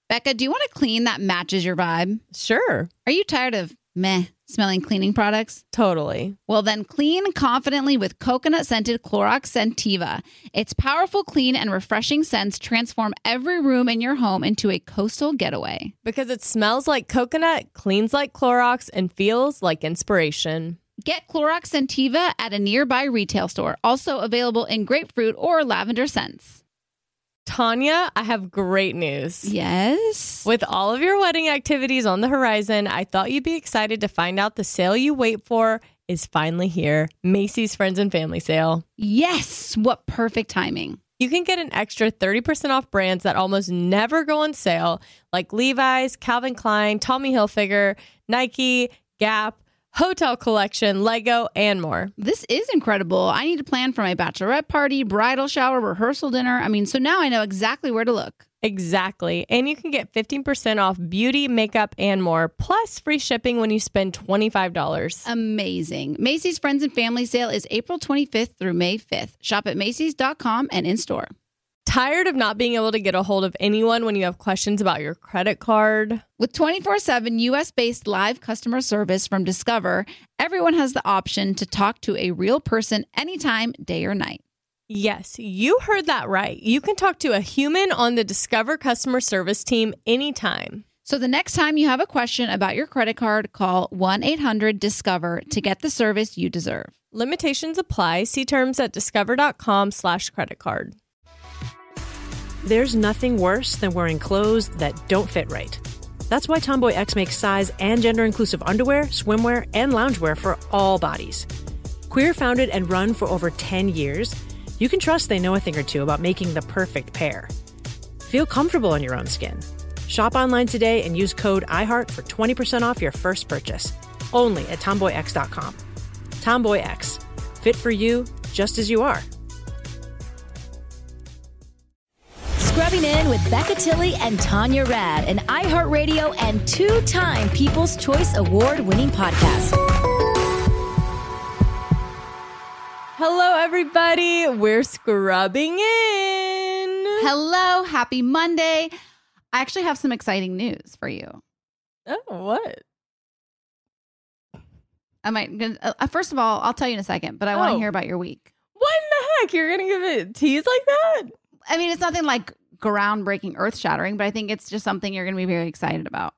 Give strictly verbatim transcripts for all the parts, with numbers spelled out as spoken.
Becca, do you want a clean that matches your vibe? Sure. Are you tired of meh smelling cleaning products? Totally. Well, then clean confidently with coconut-scented Clorox Scentiva. Its powerful, clean, and refreshing scents transform every room in your home into a coastal getaway. Because it smells like coconut, cleans like Clorox, and feels like inspiration. Get Clorox Scentiva at a nearby retail store. Also available in grapefruit or lavender scents. Tanya, I have great news. Yes? With all of your wedding activities on the horizon, I thought you'd be excited to find out the sale you wait for is finally here. Macy's Friends and Family Sale. Yes! What perfect timing. You can get an extra thirty percent off brands that almost never go on sale, like Levi's, Calvin Klein, Tommy Hilfiger, Nike, Gap, Hotel Collection, Lego, and more. This is incredible. I need to plan for my bachelorette party, bridal shower, rehearsal dinner. I mean, so now I know exactly where to look. Exactly. And you can get fifteen percent off beauty, makeup, and more, plus free shipping when you spend twenty-five dollars. Amazing. Macy's Friends and Family Sale is April twenty-fifth through May fifth. Shop at Macys dot com and in-store. Tired of not being able to get a hold of anyone when you have questions about your credit card? With twenty-four seven U S-based live customer service from Discover, everyone has the option to talk to a real person anytime, day or night. Yes, you heard that right. You can talk to a human on the Discover customer service team anytime. So the next time you have a question about your credit card, call one eight hundred discover to get the service you deserve. Limitations apply. See terms at discover.com slash credit card. There's nothing worse than wearing clothes that don't fit right. That's why Tomboy X makes size and gender-inclusive underwear, swimwear, and loungewear for all bodies. Queer founded and run for over ten years, you can trust they know a thing or two about making the perfect pair. Feel comfortable in your own skin. Shop online today and use code iHeart for twenty percent off your first purchase. Only at tomboy x dot com. Tomboy X. Fit for you, just as you are. Scrubbing in with Becca Tilley and Tanya Rad, an iHeartRadio and two-time People's Choice Award-winning podcast. Hello, everybody. We're scrubbing in. Hello, happy Monday. I actually have some exciting news for you. Oh, what? I might. Uh, first of all, I'll tell you in a second, but I want to Oh. hear about your week. What in the heck? You're going to give it tease like that? I mean, it's nothing like groundbreaking, earth-shattering, but I think it's just something you're going to be very excited about.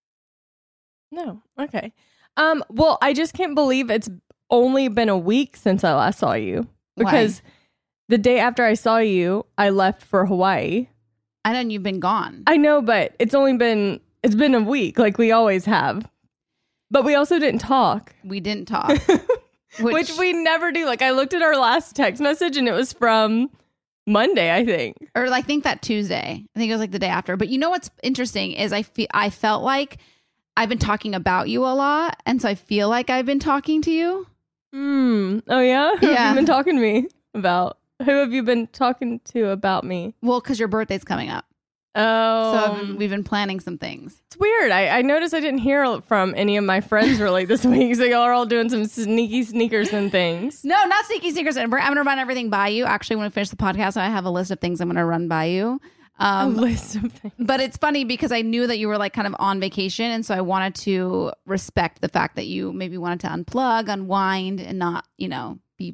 No. Okay. Um. Well, I just can't believe it's only been a week since I last saw you. Because Why? the day after I saw you, I left for Hawaii. I know you've been gone. I know, but it's only been, it's been a week like we always have. But we also didn't talk. We didn't talk. Which, which we never do. Like, I looked at our last text message and it was from Monday, I think. Or I think that Tuesday. I think it was like the day after. But you know what's interesting is I feel I felt like I've been talking about you a lot. And so I feel like I've been talking to you. Hmm. Oh, yeah? Who Yeah. have you been talking to me about? Who have you been talking to about me? Well, because your birthday's coming up. Oh. So I've been, we've been planning some things. It's weird. I, I noticed I didn't hear from any of my friends really this week. So y'all are all doing some sneaky sneakers and things. No, not sneaky sneakers. I'm going to run everything by you. Actually, when we finish the podcast, I have a list of things I'm going to run by you. Um, a list of things. But it's funny because I knew that you were like kind of on vacation. And so I wanted to respect the fact that you maybe wanted to unplug, unwind, and not, you know, be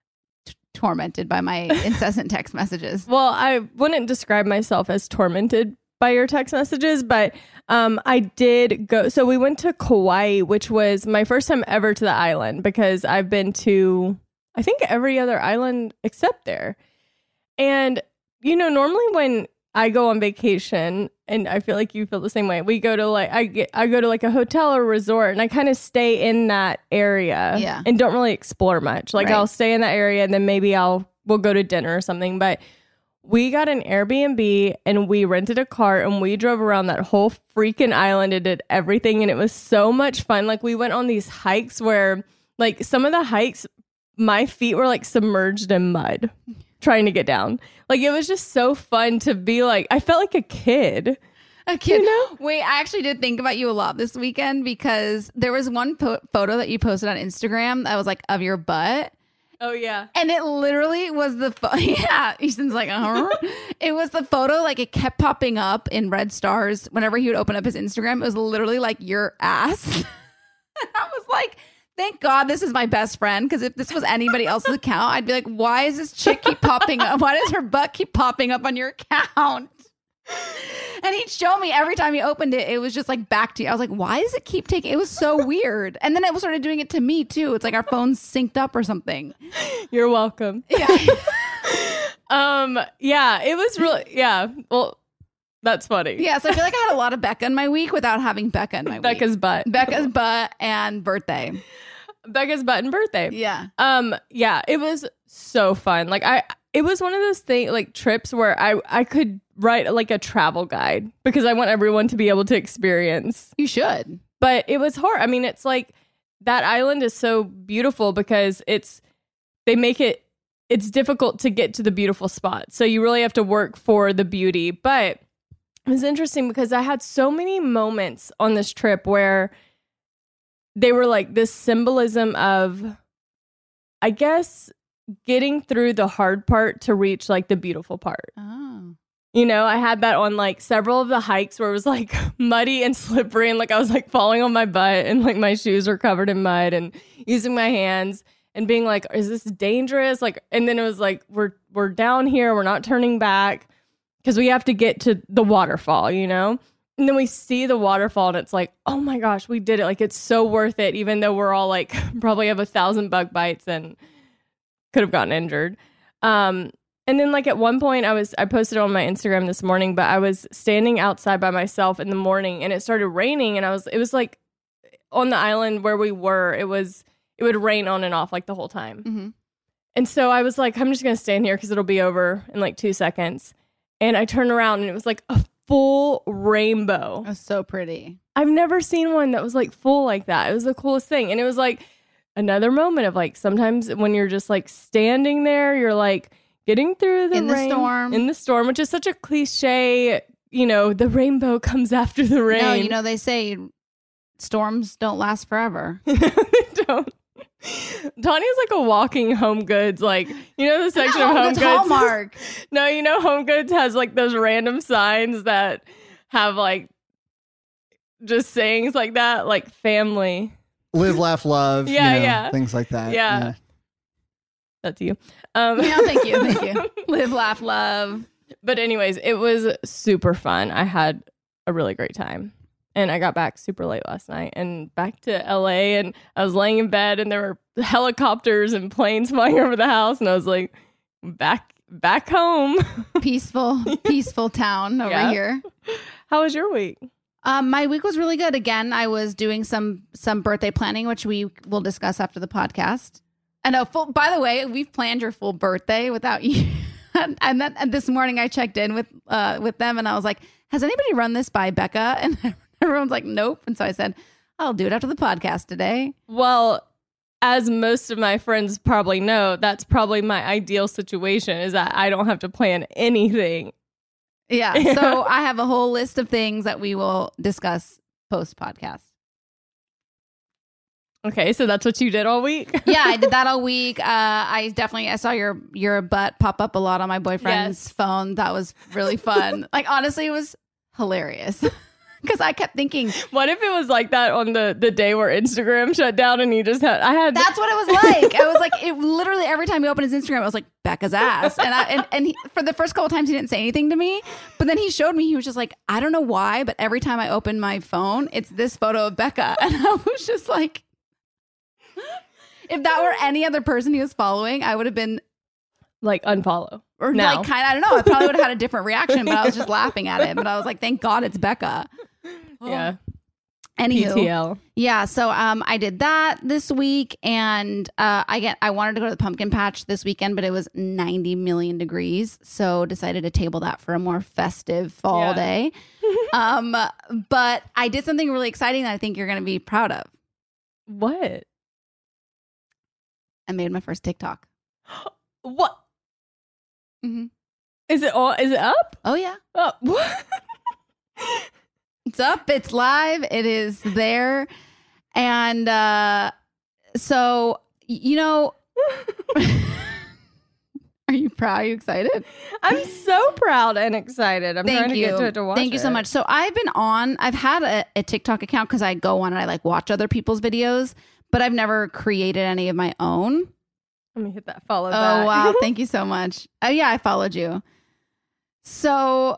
t- tormented by my incessant text messages. Well, I wouldn't describe myself as tormented by your text messages, but um, I did go. So we went to Kauai, which was my first time ever to the island because I've been to, I think, every other island except there. And, you know, normally when I go on vacation, and I feel like you feel the same way, we go to like, I get, I go to like a hotel or resort and I kind of stay in that area Yeah. and don't really explore much. Like Right. I'll stay in that area and then maybe I'll, we'll go to dinner or something. But we got an Airbnb and we rented a car and we drove around that whole freaking island and did everything. And it was so much fun. Like we went on these hikes where like some of the hikes, my feet were like submerged in mud trying to get down. Like it was just so fun to be like, I felt like a kid. A kid. You know? Wait, I actually did think about you a lot this weekend because there was one po- photo that you posted on Instagram that was like of your butt. Oh, yeah. And it literally was the pho- yeah. Easton's like, uh-huh. It was the photo. Like it kept popping up in red stars whenever he would open up his Instagram. It was literally like your ass. I was like, thank God this is my best friend. Because if this was anybody else's account, I'd be like, why does this chick keep popping up? Why does her butt keep popping up on your account? And he'd show me every time he opened it, it was just like back to you. I was like, why does it keep taking? It was so weird. And then it started doing it to me too. It's like our phones synced up or something. You're welcome. Yeah. um. Yeah. It was really. Yeah. Well, that's funny. Yeah. So I feel like I had a lot of Becca in my week without having Becca in my week. Becca's butt. Becca's butt and birthday. Becca's butt and birthday. Yeah. Um. Yeah. It was so fun. Like I. It was one of those things, like trips where I, I could write like a travel guide because I want everyone to be able to experience. You should. But it was hard. I mean, it's like that island is so beautiful because it's, they make it, it's difficult to get to the beautiful spot. So you really have to work for the beauty. But it was interesting because I had so many moments on this trip where they were like this symbolism of, I guess, getting through the hard part to reach like the beautiful part. Oh. You know, I had that on like several of the hikes where it was like muddy and slippery and like I was like falling on my butt and like my shoes were covered in mud and using my hands and being like, is this dangerous? Like, and then it was like, we're, we're down here. We're not turning back because we have to get to the waterfall, you know? And then we see the waterfall and it's like, oh my gosh, we did it. Like, it's so worth it. Even though we're all like probably have a thousand bug bites and could have gotten injured. Um, and then like at one point I was, I posted on my Instagram this morning, but I was standing outside by myself in the morning and it started raining and I was, it was like on the island where we were, it was, it would rain on and off like the whole time. Mm-hmm. And so I was like, I'm just going to stand here because it'll be over in like two seconds. And I turned around and it was like a full rainbow. It was so pretty. I've never seen one that was like full like that. It was the coolest thing. And it was like another moment of like, sometimes when you're just like standing there, you're like getting through the In the rain, storm. in the storm, which is such a cliche, you know, the rainbow comes after the rain. No, you know, they say storms don't last forever. They don't. Tanya's like a walking Home Goods, like, you know, the section Home of Home Goods Goods. Hallmark. No, you know, Home Goods has like those random signs that have like just sayings like that, like family. Live, laugh, love. Yeah, you know, yeah. Things like that. Yeah. That's you. Um, Yeah, thank you, thank you. Live, laugh, love. But anyways, it was super fun. I had a really great time. And I got back super late last night and back to L A and I was laying in bed and there were helicopters and planes flying over the house and I was like, back back home. Peaceful, peaceful town over Yeah. here. How was your week? Um, my week was really good. Again, I was doing some some birthday planning, which we will discuss after the podcast. And oh, full, by the way, we've planned your full birthday without you. and and, then, and this morning I checked in with uh with them and I was like, has anybody run this by Becca? And everyone's like, nope. And so I said, I'll do it after the podcast today. Well, as most of my friends probably know, that's probably my ideal situation is that I don't have to plan anything. Yeah. Yeah. So I have a whole list of things that we will discuss post podcast. Okay, so that's what you did all week? Yeah, I did that all week. Uh, I definitely I saw your your butt pop up a lot on my boyfriend's Yes. phone. That was really fun. Like honestly, it was hilarious because I kept thinking What if it was like that on the, the day where Instagram shut down and you just had, I had, that's what it was like. I was like, it literally every time he opened his Instagram, I was like Becca's ass, and I and, and he, for the first couple times he didn't say anything to me, but then he showed me. He was just like, I don't know why, but every time I open my phone, it's this photo of Becca, and I was just like. If that were any other person he was following, I would have been like unfollow. or now. like kind of, I don't know. I probably would have had a different reaction, but I was just laughing at it. But I was like, thank God it's Becca. Yeah. Anywho, P T L. yeah. So um, I did that this week, and uh, I get I wanted to go to the pumpkin patch this weekend, but it was ninety million degrees, so decided to table that for a more festive fall Yeah. day. um, but I did something really exciting that I think you're going to be proud of. What? I made my first TikTok. What? Mm-hmm. Is it all, is it up? Oh yeah. Oh, what? It's up, it's live, it is there. And uh so, you know, proud? Are you excited? I'm so proud and excited. I'm Thank trying to you. get to it to watch Thank you so it. much. So I've been on, I've had a, a TikTok account because I go on and I like watch other people's videos, but I've never created any of my own. Let me hit that follow Oh, back. wow. Thank you so much. Oh, yeah, I followed you. So,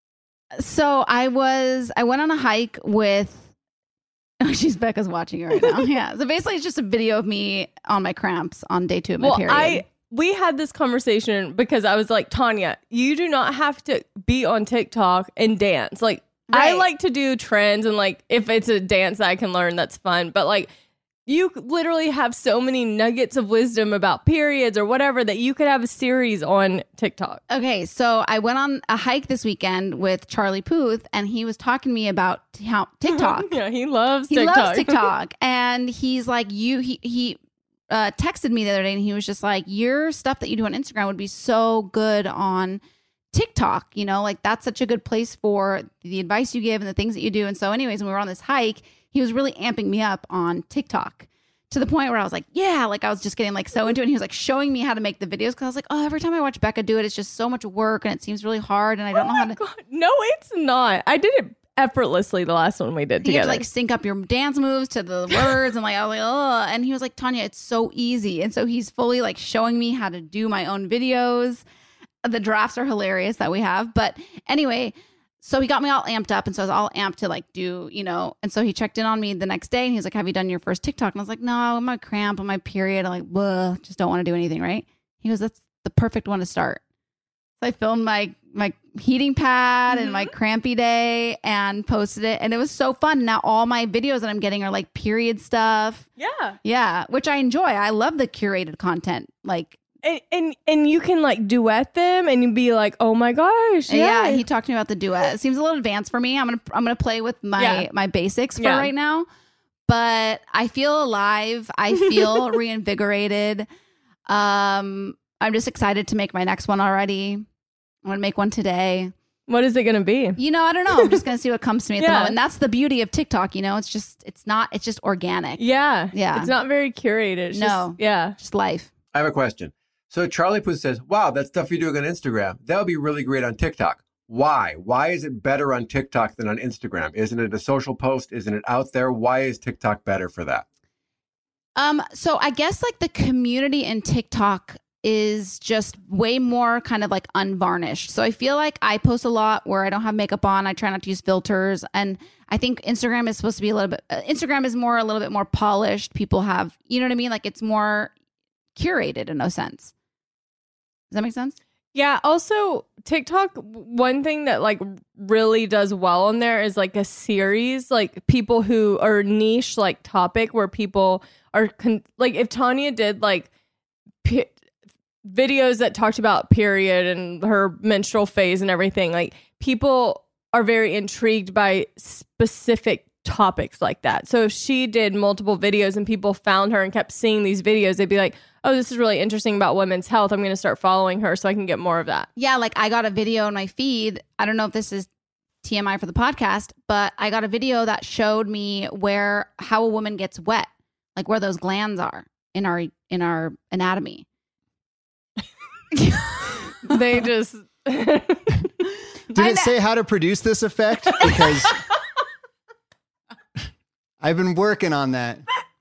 so I was, I went on a hike with, oh, she's Becca's watching it right now. Yeah. So basically it's just a video of me on my cramps on day two of my Well, period. I we had this conversation because I was like, Tanya, you do not have to be on TikTok and dance. Like, I Right. like to do trends and like if it's a dance that I can learn, that's fun. But like, you literally have so many nuggets of wisdom about periods or whatever that you could have a series on TikTok. Okay, so I went on a hike this weekend with Charlie Puth, and he was talking to me about t- how TikTok. Yeah, he loves He TikTok. loves TikTok, and he's like, you. He he uh, texted me the other day, and he was just like, your stuff that you do on Instagram would be so good on TikTok. You know, like that's such a good place for the advice you give and the things that you do. And so, anyways, when we were on this hike, he was really amping me up on TikTok. To the point where I was like, yeah, like I was just getting like so into it. And he was like showing me how to make the videos because I was like, oh, every time I watch Becca do it, it's just so much work and it seems really hard and I don't Oh know how my to. God. No, it's not. I did it effortlessly the last one we did You have together. to like sync up your dance moves to the words and like I was like, oh, and he was like, Tanya, it's so easy. And so he's fully like showing me how to do my own videos. The drafts are hilarious that we have, but anyway. So he got me all amped up. And so I was all amped to like do, you know, and so he checked in on me the next day and he's like, have you done your first TikTok? And I was like, no, I'm my cramp on my period. I'm like, blah, just don't want to do anything. Right. He goes, that's the perfect one to start. So I filmed my, my heating pad Mm-hmm. and my crampy day and posted it. And it was so fun. Now all my videos that I'm getting are like period stuff. yeah. Yeah. Which I enjoy. I love the curated content. Like, And, and and you can like duet them and you'd be like, oh my gosh. Yeah. Yeah. he talked to me about the duet. It seems a little advanced for me. I'm gonna I'm gonna play with my Yeah. my basics for Yeah. right now. But I feel alive. I feel reinvigorated. Um, I'm just excited to make my next one already. I'm gonna make one today. What is it going to be? You know, I don't know. I'm just gonna see what comes to me at the Yeah. moment. And that's the beauty of TikTok. You know, it's just it's not it's just organic. Yeah. Yeah. It's not very curated. It's No. Just, yeah. Just life. I have a question. So Charlie Puth says, wow, that stuff you're doing on Instagram, that would be really great on TikTok. Why? Why is it better on TikTok than on Instagram? Isn't it a social post? Isn't it out there? Why is TikTok better for that? Um, so I guess like the community in TikTok is just way more kind of like unvarnished. So I feel like I post a lot where I don't have makeup on. I try not to use filters. And I think Instagram is supposed to be a little bit, uh, Instagram is more, a little bit more polished. People have, you know what I mean? Like it's more curated in a sense. Does that make sense? Yeah. Also, TikTok, one thing that like really does well on there is like a series, like people who are niche, like topic where people are con- like if Tanya did like pe- videos that talked about period and her menstrual phase and everything, like people are very intrigued by specific topics like that. So if she did multiple videos and people found her and kept seeing these videos, they'd be like, oh, this is really interesting about women's health. I'm going to start following her so I can get more of that. Yeah. Like I got a video in my feed. I don't know if this is T M I for the podcast, but I got a video that showed me where, how a woman gets wet, like where those glands are in our, in our anatomy. They just Did I it know. say how to produce this effect? Because I've been working on that.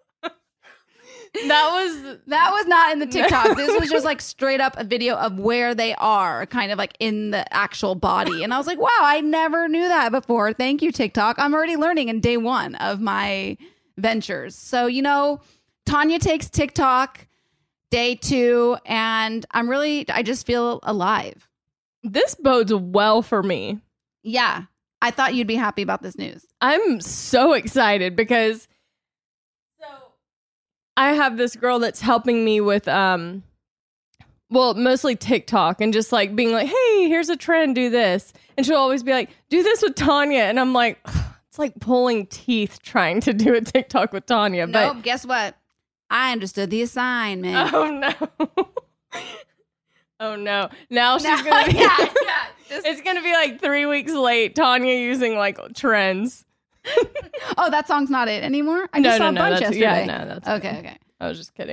that was That was not in the TikTok. This was just like straight up a video of where they are, kind of like in the actual body. And I was like, wow, I never knew that before. Thank you, TikTok. I'm already learning in day one of my ventures. So, you know, Tanya takes TikTok day two, and I'm really, I just feel alive. this bodes well for me. Yeah. I thought you'd be happy about this news. I'm so excited because so I have this girl that's helping me with um well, mostly TikTok and just like being like, hey, here's a trend, do this. And she'll always be like, do this with Tanya. And I'm like, it's like pulling teeth trying to do a TikTok with Tanya. Nope. Guess what? I understood the assignment. But oh no. Oh no. Now she's No, gonna be yeah, yeah, just- it's gonna be like three weeks late, Tanya using like trends. Oh, that song's not it anymore? I No, just saw no, a no, bunch that's- yesterday. yeah, no, that's okay, fine. okay. I was just kidding.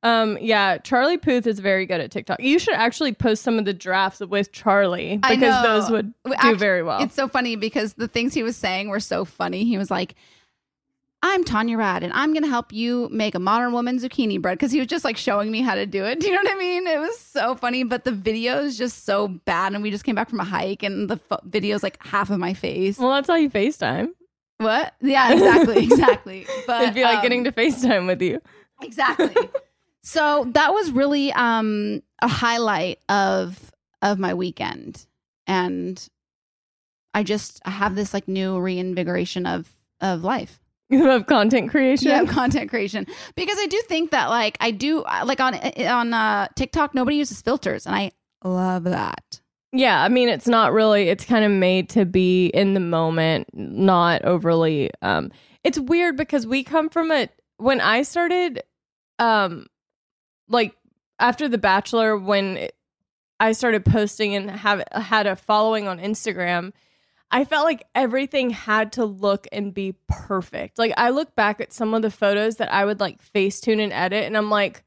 Um, yeah, Charlie Puth is very good at TikTok. You should actually post some of the drafts with Charlie I because know. those would We do act- very well. It's so funny because the things he was saying were so funny. He was like, I'm Tanya Rad, and I'm going to help you make a modern woman zucchini bread, because he was just like showing me how to do it. Do you know what I mean? It was so funny, but the video is just so bad. And we just came back from a hike, and the fo- video is like half of my face. Well, that's how you FaceTime. What? Yeah, exactly, exactly. But It'd be like um, getting to FaceTime with you. Exactly. So that was really um, a highlight of of my weekend, and I just I have this like new reinvigoration of of life. You have content creation. Yeah, content creation, because I do think that like I do like on on uh, TikTok nobody uses filters, and I love that. Yeah, I mean, it's not really, it's kind of made to be in the moment, not overly, um, it's weird because we come from a, when I started, um, like after The Bachelor, when it, I started posting and have had a following on Instagram, I felt like everything had to look and be perfect. Like I look back at some of the photos that I would like Facetune and edit, and I'm like,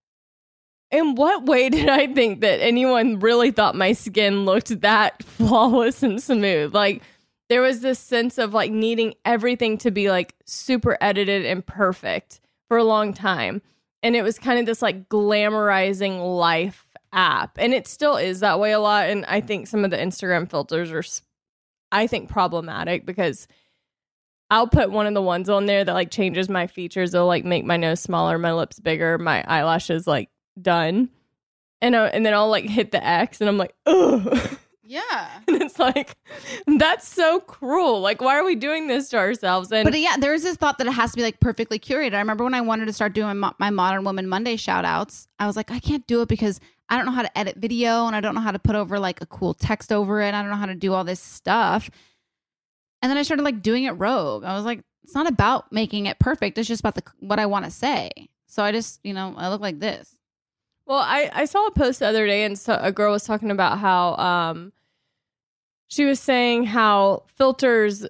in what way did I think that anyone really thought my skin looked that flawless and smooth? Like there was this sense of like needing everything to be like super edited and perfect for a long time. And it was kind of this like glamorizing life app. And it still is that way a lot. And I think some of the Instagram filters are, I think, problematic because I'll put one of the ones on there that like changes my features. It'll like make my nose smaller, my lips bigger, my eyelashes like done, and uh, and then I'll like hit the X, and I'm like, ugh. Yeah, And it's like, that's so cruel. Like, why are we doing this to ourselves? And but yeah, there's this thought that it has to be like perfectly curated. I remember when I wanted to start doing my, my Modern Woman Monday shout outs, I was like, I can't do it because I don't know how to edit video, and I don't know how to put over like a cool text over it. I don't know how to do all this stuff. And then I started like doing it rogue. I was like, it's not about making it perfect. It's just about the what I want to say. So I just, you know, I look like this. Well, I, I saw a post the other day, and so a girl was talking about how um she was saying how filters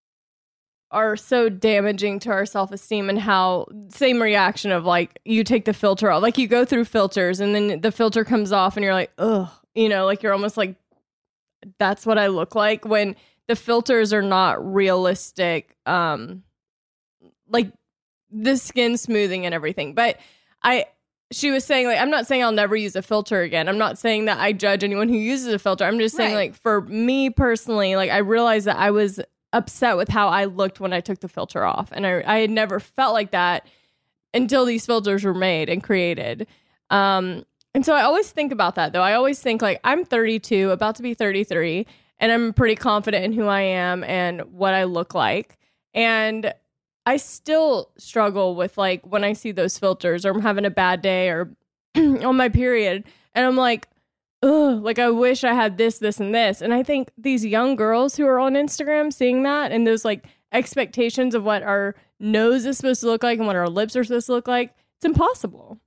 are so damaging to our self-esteem, and how same reaction of like you take the filter off, like you go through filters and then the filter comes off and you're like, ugh, you know, like you're almost like, that's what I look like, when the filters are not realistic, um like the skin smoothing and everything. But I she was saying, like, I'm not saying I'll never use a filter again. I'm not saying that I judge anyone who uses a filter. I'm just saying, Right. like, for me personally, like, I realized that I was upset with how I looked when I took the filter off. And I, I had never felt like that until these filters were made and created. Um, and so I always think about that, though. I always think, like, I'm thirty-two, about to be thirty-three, and I'm pretty confident in who I am and what I look like. And I still struggle with like when I see those filters, or I'm having a bad day or on my period, and I'm like, ugh, like I wish I had this, this, and this. And I think these young girls who are on Instagram seeing that and those like expectations of what our nose is supposed to look like and what our lips are supposed to look like, it's impossible.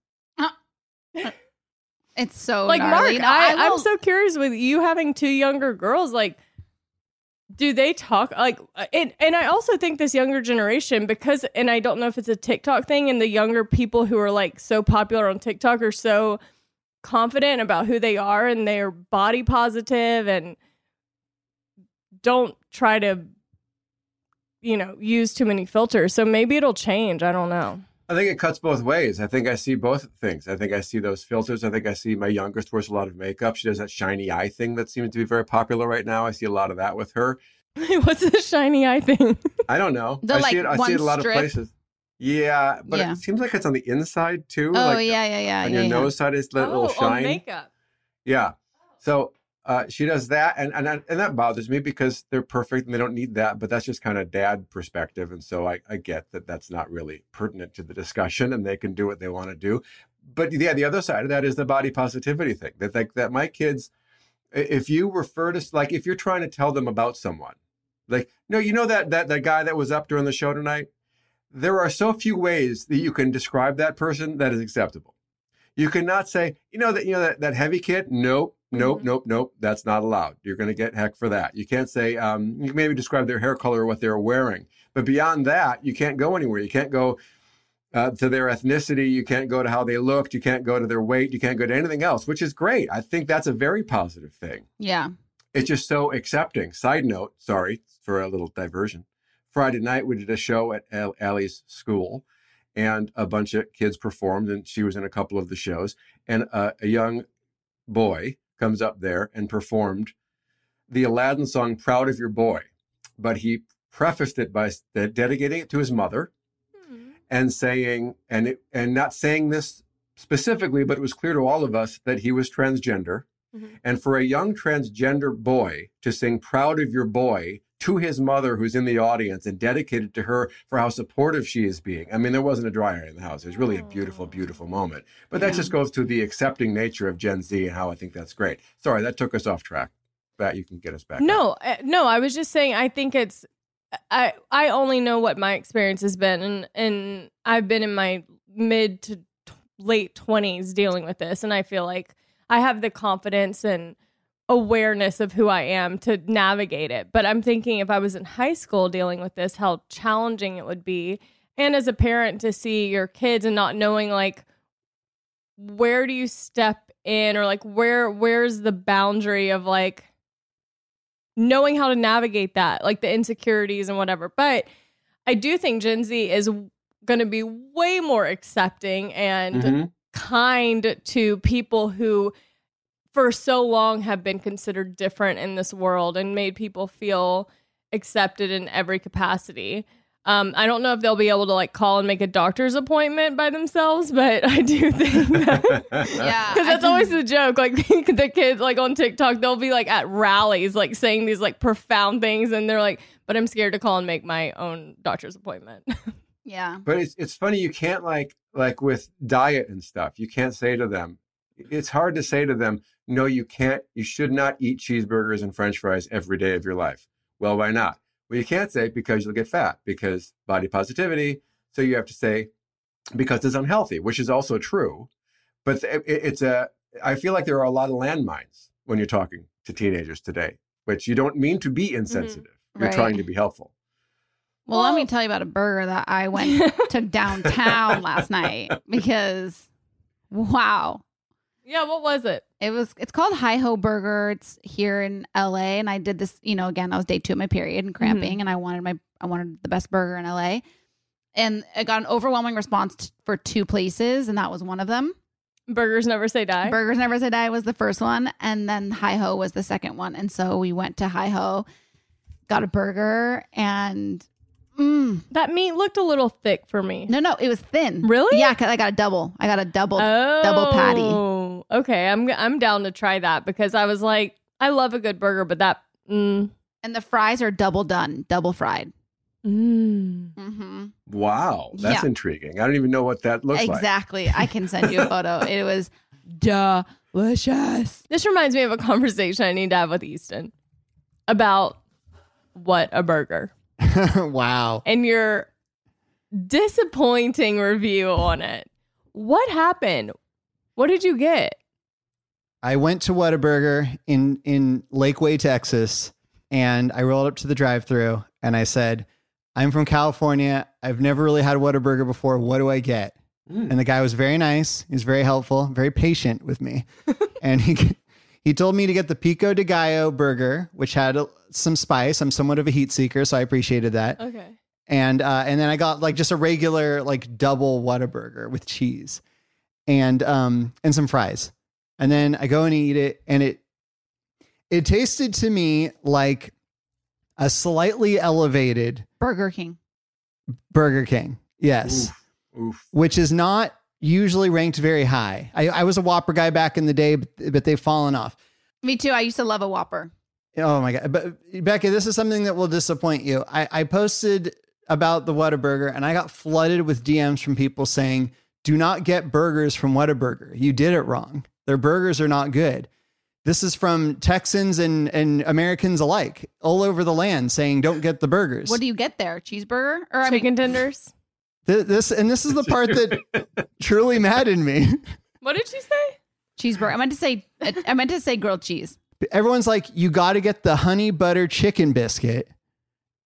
It's so Like gnarly. Mark, No, I, I will- I'm so curious with you having two younger girls, like, do they talk like and, and I also think this younger generation, because, and I don't know if it's a TikTok thing, and the younger people who are like so popular on TikTok are so confident about who they are and they're body positive and don't try to, you know, use too many filters. So maybe it'll change. I don't know. I think it cuts both ways. I think I see both things. I think I see those filters. I think I see my youngest wears a lot of makeup. She does that shiny eye thing that seems to be very popular right now. I see a lot of that with her. What's the shiny eye thing? I don't know. The, I like, see it. I one see it a lot strip? of places. Yeah, but Yeah. it seems like it's on the inside too. Oh like yeah, yeah, yeah. on yeah, your yeah. nose side is that oh, little shine. on makeup. Yeah. So uh, she does that, and and and that bothers me because they're perfect and they don't need that. But that's just kind of dad perspective, and so I, I get that that's not really pertinent to the discussion, and they can do what they want to do. But yeah, the other side of that is the body positivity thing. That like that my kids, if you refer to like if you're trying to tell them about someone, like no, you know that that that guy that was up during the show tonight. There are so few ways that you can describe that person that is acceptable. You cannot say, you know that you know that that heavy kid. Nope. Nope, Mm-hmm. nope, nope. That's not allowed. You're going to get heck for that. You can't say, um, you can maybe describe their hair color or what they're wearing. But beyond that, you can't go anywhere. You can't go, uh, to their ethnicity. You can't go to how they looked. You can't go to their weight. You can't go to anything else, which is great. I think that's a very positive thing. Yeah. It's just so accepting. Side note, sorry for a little diversion. Friday night, we did a show at Allie's school, and a bunch of kids performed, and she was in a couple of the shows. And uh, a young boy comes up there and performed the Aladdin song, Proud of Your Boy. But he prefaced it by dedicating it to his mother mm-hmm. and saying, and it, and not saying this specifically, but it was clear to all of us that he was transgender. Mm-hmm. And for a young transgender boy to sing Proud of Your Boy to his mother, who's in the audience, and dedicated to her for how supportive she is being. I mean, there wasn't a dry eye in the house. It was really a beautiful, beautiful moment. But that yeah. just goes to the accepting nature of Gen Z and how I think that's great. Sorry, that took us off track. That you can get us back. No, uh, no, I was just saying, I think it's, I I only know what my experience has been. And, and I've been in my mid to t- late twenties dealing with this. And I feel like I have the confidence and awareness of who I am to navigate it. But I'm thinking if I was in high school dealing with this, how challenging it would be. And as a parent to see your kids and not knowing like, where do you step in, or like, where, where's the boundary of like knowing how to navigate that, like the insecurities and whatever. But I do think Gen Z is going to be way more accepting and mm-hmm. kind to people who for so long have been considered different in this world and made people feel accepted in every capacity. Um, I don't know if they'll be able to like call and make a doctor's appointment by themselves, but I do think that, yeah, because that's always the joke. Like the kids like on TikTok, they'll be like at rallies, like saying these like profound things. And they're like, but I'm scared to call and make my own doctor's appointment. Yeah. But it's, it's funny. You can't like, like with diet and stuff, you can't say to them, it's hard to say to them, no, you can't, you should not eat cheeseburgers and French fries every day of your life. Well, why not? Well, you can't say because you'll get fat, because body positivity. So you have to say because it's unhealthy, which is also true. But it, it's a, I feel like there are a lot of landmines when you're talking to teenagers today, which you don't mean to be insensitive. Mm-hmm. You're right. trying to be helpful. Well, well, let me tell you about a burger that I went to downtown last night because, wow. Yeah, what was it? It was, it's called Hi Ho Burger. It's here in L A. And I did this, you know, again, I was day two of my period and cramping, mm-hmm. and I wanted my, I wanted the best burger in L A. And I got an overwhelming response t- for two places, and that was one of them. Burgers Never Say Die. Burgers Never Say Die was the first one, and then Hi Ho was the second one. And so we went to Hi Ho, got a burger, and mm, that meat looked a little thick for me. No, no, it was thin. Really? Yeah, because I got a double. I got a double, oh, double patty. Okay, I'm I'm down to try that because I was like, I love a good burger, but that. Mm. And the fries are double done, double fried. Mm. Mm-hmm. Wow, that's yeah. intriguing. I don't even know what that looks exactly. like. Exactly. I can send you a photo. It was delicious. This reminds me of a conversation I need to have with Easton about what a burger. Wow. And your disappointing review on it. What happened? What did you get? I went to Whataburger in, in Lakeway, Texas, and I rolled up to the drive-thru and I said, I'm from California. I've never really had Whataburger before. What do I get? Mm. And the guy was very nice. He was very helpful, very patient with me. And he he told me to get the Pico de Gallo burger, which had some spice. I'm somewhat of a heat seeker, so I appreciated that. Okay. And uh, and then I got like just a regular like double Whataburger with cheese and um and some fries. And then I go and eat it, and it it tasted to me like a slightly elevated Burger King. Burger King, yes, oof, oof. Which is not usually ranked very high. I, I was a Whopper guy back in the day, but, but they've fallen off. Me too. I used to love a Whopper. Oh my God. But Becca, this is something that will disappoint you. I, I posted about the Whataburger, and I got flooded with D Ms from people saying, do not get burgers from Whataburger. You did it wrong. Their burgers are not good. This is from Texans and, and Americans alike all over the land saying, don't get the burgers. What do you get there? Cheeseburger? Or Chicken I mean, tenders? Th- this And this is the part that truly maddened me. What did she say? Cheeseburger. I meant to say, I meant to say grilled cheese. Everyone's like, you got to get the honey butter chicken biscuit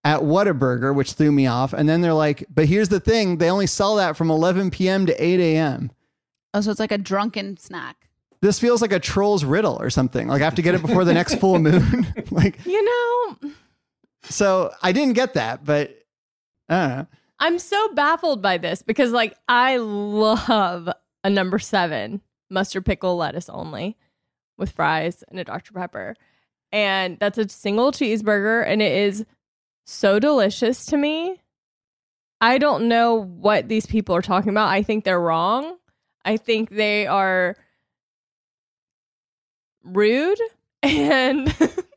at Whataburger, which threw me off. And then they're like, but here's the thing. They only sell that from eleven p.m. to eight a.m. Oh, so it's like a drunken snack. This feels like a troll's riddle or something. Like I have to get it before the next full moon. Like, You know, so I didn't get that, but I don't know. I'm so baffled by this because like I love a number seven mustard pickle lettuce only with fries and a Doctor Pepper. And that's a single cheeseburger and it is so delicious to me. I don't know what these people are talking about. I think they're wrong. I think they are rude and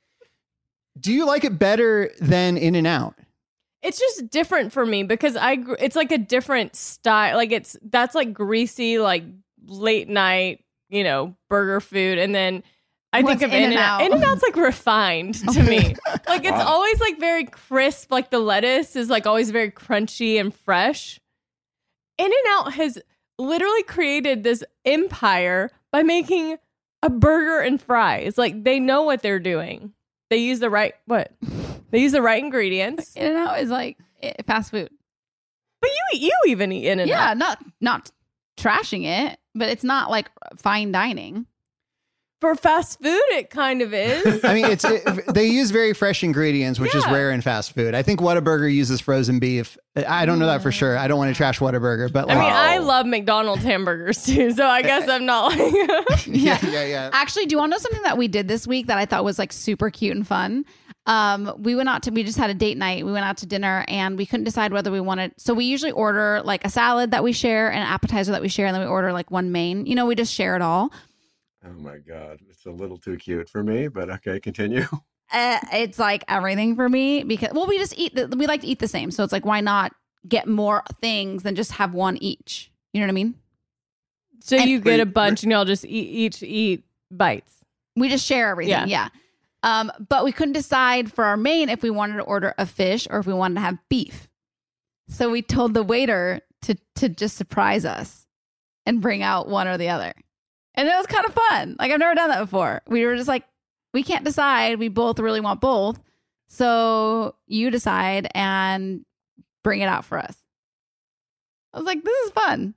Do you like it better than In-N-Out? it's just different for me because I gr- it's like a different style. Like it's that's like greasy, like late night, you know, burger food. And then I What's think of In-N-Out? In-N-Out. In-N-Out's like refined to me. Like it's Wow. always like very crisp. Like the lettuce is like always very crunchy and fresh. In-N-Out has literally created this empire by making a burger and fries. Like they know what they're doing. They use the right what? They use the right ingredients. In-N-Out is like eh, fast food. But you you even eat In-N-Out. Yeah, not not trashing it, but it's not like fine dining. For fast food, it kind of is. I mean, it's it, they use very fresh ingredients, which is Yeah. rare in fast food. I think Whataburger uses frozen beef. I don't know that for sure. I don't want to trash Whataburger, but I like, mean, I Wow. love McDonald's hamburgers too, so I guess I'm not like. yeah, yeah, yeah. Actually, do you want to know something that we did this week that I thought was like super cute and fun? Um, we went out to, we just had a date night. We went out to dinner and we couldn't decide whether we wanted, so we usually order like a salad that we share, an appetizer that we share, and then we order like one main. You know, we just share it all. Oh my God. It's a little too cute for me, but okay, continue. Uh, it's like everything for me because, well, we just eat, the, we like to eat the same. So it's like, why not get more things than just have one each? You know what I mean? So And- you get a bunch and y'all just eat each eat bites. We just share everything. Yeah. Yeah. Um, but we couldn't decide for our main if we wanted to order a fish or if we wanted to have beef. So we told the waiter to to just surprise us and bring out one or the other. And it was kind of fun. Like I've never done that before. We were just like, we can't decide. We both really want both. So you decide and bring it out for us. I was like, this is fun.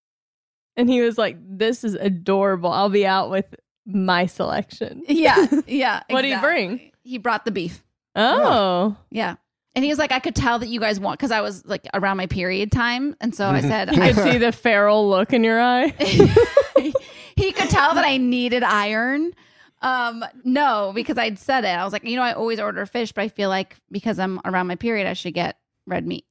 And he was like, "This is adorable. I'll be out with my selection." Yeah. Yeah. What did he bring? exactly. He brought the beef. Oh, Yeah. And he was like, I could tell that you guys want, because I was like around my period time. And so I said, you I, could see the feral look in your eye. he could tell that I needed iron. Um, no, because I'd said it. I was like, you know, I always order fish, but I feel like because I'm around my period, I should get red meat.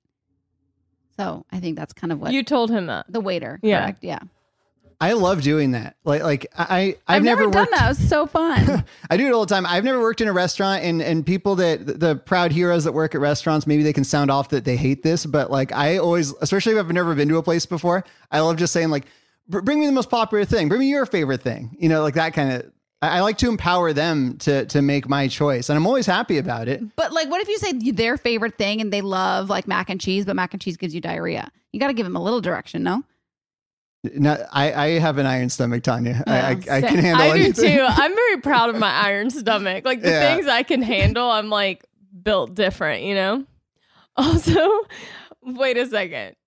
So I think that's kind of what You told him that. the waiter. Yeah. Correct. Yeah. I love doing that. Like, like I, I've, I've, never, never done worked. that. It was so fun. I do it all the time. I've never worked in a restaurant, and and people that the proud heroes that work at restaurants, maybe they can sound off that they hate this, but like I always, especially if I've never been to a place before, I love just saying like, "Br- bring me the most popular thing, bring me your favorite thing, you know, like that kind of. I I like to empower them to to make my choice, and I'm always happy about it. But like, what if you say their favorite thing and they love like mac and cheese, but mac and cheese gives you diarrhea? You got to give them a little direction, no? Not, I, I have an iron stomach, Tanya. I, I, I can handle I do anything. too. I'm very proud of my iron stomach. Like the Yeah. things I can handle, I'm like built different, you know? Also, wait a second.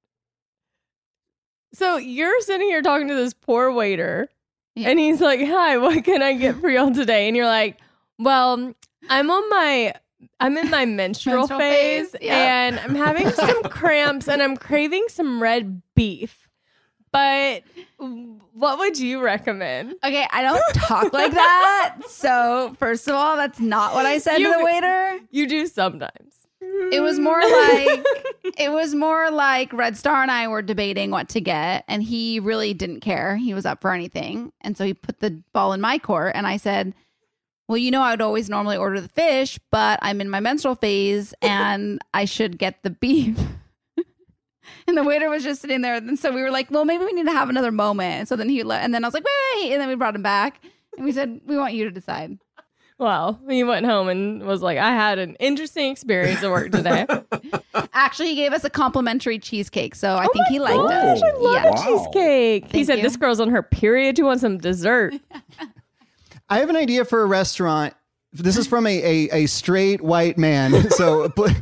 So you're sitting here talking to this poor waiter, Yeah. and he's like, "Hi, what can I get for y'all today?" And you're like, "Well, I'm on my I'm in my menstrual, Menstrual phase, phase, yeah. and I'm having some cramps and I'm craving some red beef. But what would you recommend?" Okay, I don't talk like that. So, first of all, that's not what I said You- to the waiter. You do sometimes. It was more like it was more like Red Star and I were debating what to get, and he really didn't care. He was up for anything. And so he put the ball in my court, and I said, "Well, you know, I would always normally order the fish, but I'm in my menstrual phase and I should get the beef." And the waiter was just sitting there. And so we were like, well, maybe we need to have another moment. And so then he let, and then I was like, wait, wait. And then we brought him back and we said, we want you to decide. Well, he went home and was like, "I had an interesting experience at work today." Actually, he gave us a complimentary cheesecake. So I think he liked Gosh, us. I love Yeah. Wow. cheesecake. he Thank said, you. "This girl's on her period. You want some dessert?" I have an idea for a restaurant. This is from a a, a straight white man. So pl-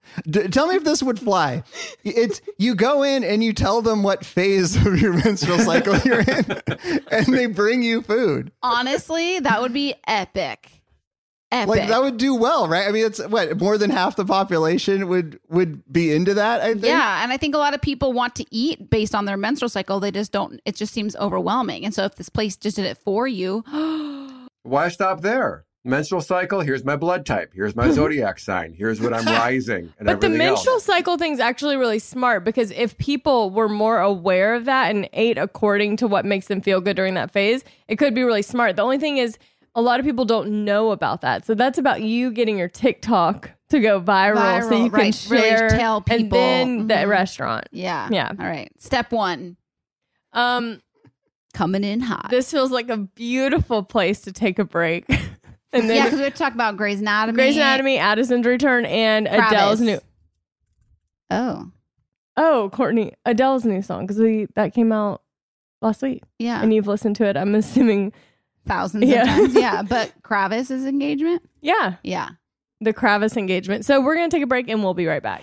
D- tell me if this would fly. It's you go in and you tell them what phase of your menstrual cycle you're in, and they bring you food. Honestly, that would be epic. Epic. Like that would do well, right? I mean, it's what more than half the population would would be into that. I think. Yeah, and I think a lot of people want to eat based on their menstrual cycle. They just don't. It just seems overwhelming. And so, if this place just did it for you, Why stop there? Menstrual cycle. Here's my blood type. Here's my zodiac sign. Here's what I'm rising, and But the everything menstrual else. cycle thing's actually really smart because if people were more aware of that and ate according to what makes them feel good during that phase, it could be really smart. The only thing is, a lot of people don't know about that. So that's about you getting your TikTok to go viral, Viral, so you can right. Really share tell and people. then the Mhm. restaurant. yeah, Yeah. All right, step one, Um, coming in hot. this feels like a beautiful place to take a break. And yeah, then because we have to talk about Grey's Anatomy. Grey's Anatomy, Addison's Return, and Travis. Adele's new. Oh, Oh, Courtney, Adele's new song because we that came out last week, yeah, and you've listened to it. I'm assuming, thousands Yeah. of times. Yeah, but Kravis' engagement. yeah, Yeah. the Kravis engagement. So we're gonna take a break, and we'll be right back.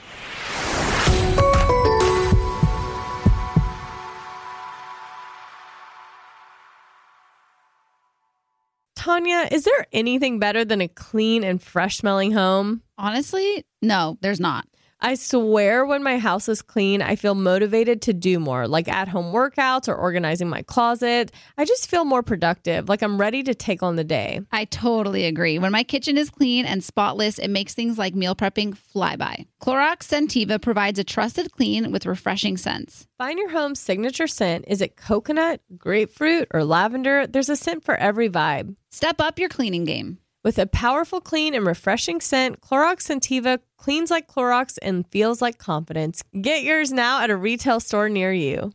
Tanya, is there anything better than a clean and fresh smelling home? Honestly, no, there's not. I swear when my house is clean, I feel motivated to do more, like at-home workouts or organizing my closet. I just feel more productive, like I'm ready to take on the day. I totally agree. When my kitchen is clean and spotless, it makes things like meal prepping fly by. Clorox Scentiva provides a trusted clean with refreshing scents. Find your home's signature scent. Is it coconut, grapefruit, or lavender? There's a scent for every vibe. Step up your cleaning game. With a powerful, clean, and refreshing scent, Clorox Scentiva cleans like Clorox and feels like confidence. Get yours now at a retail store near you.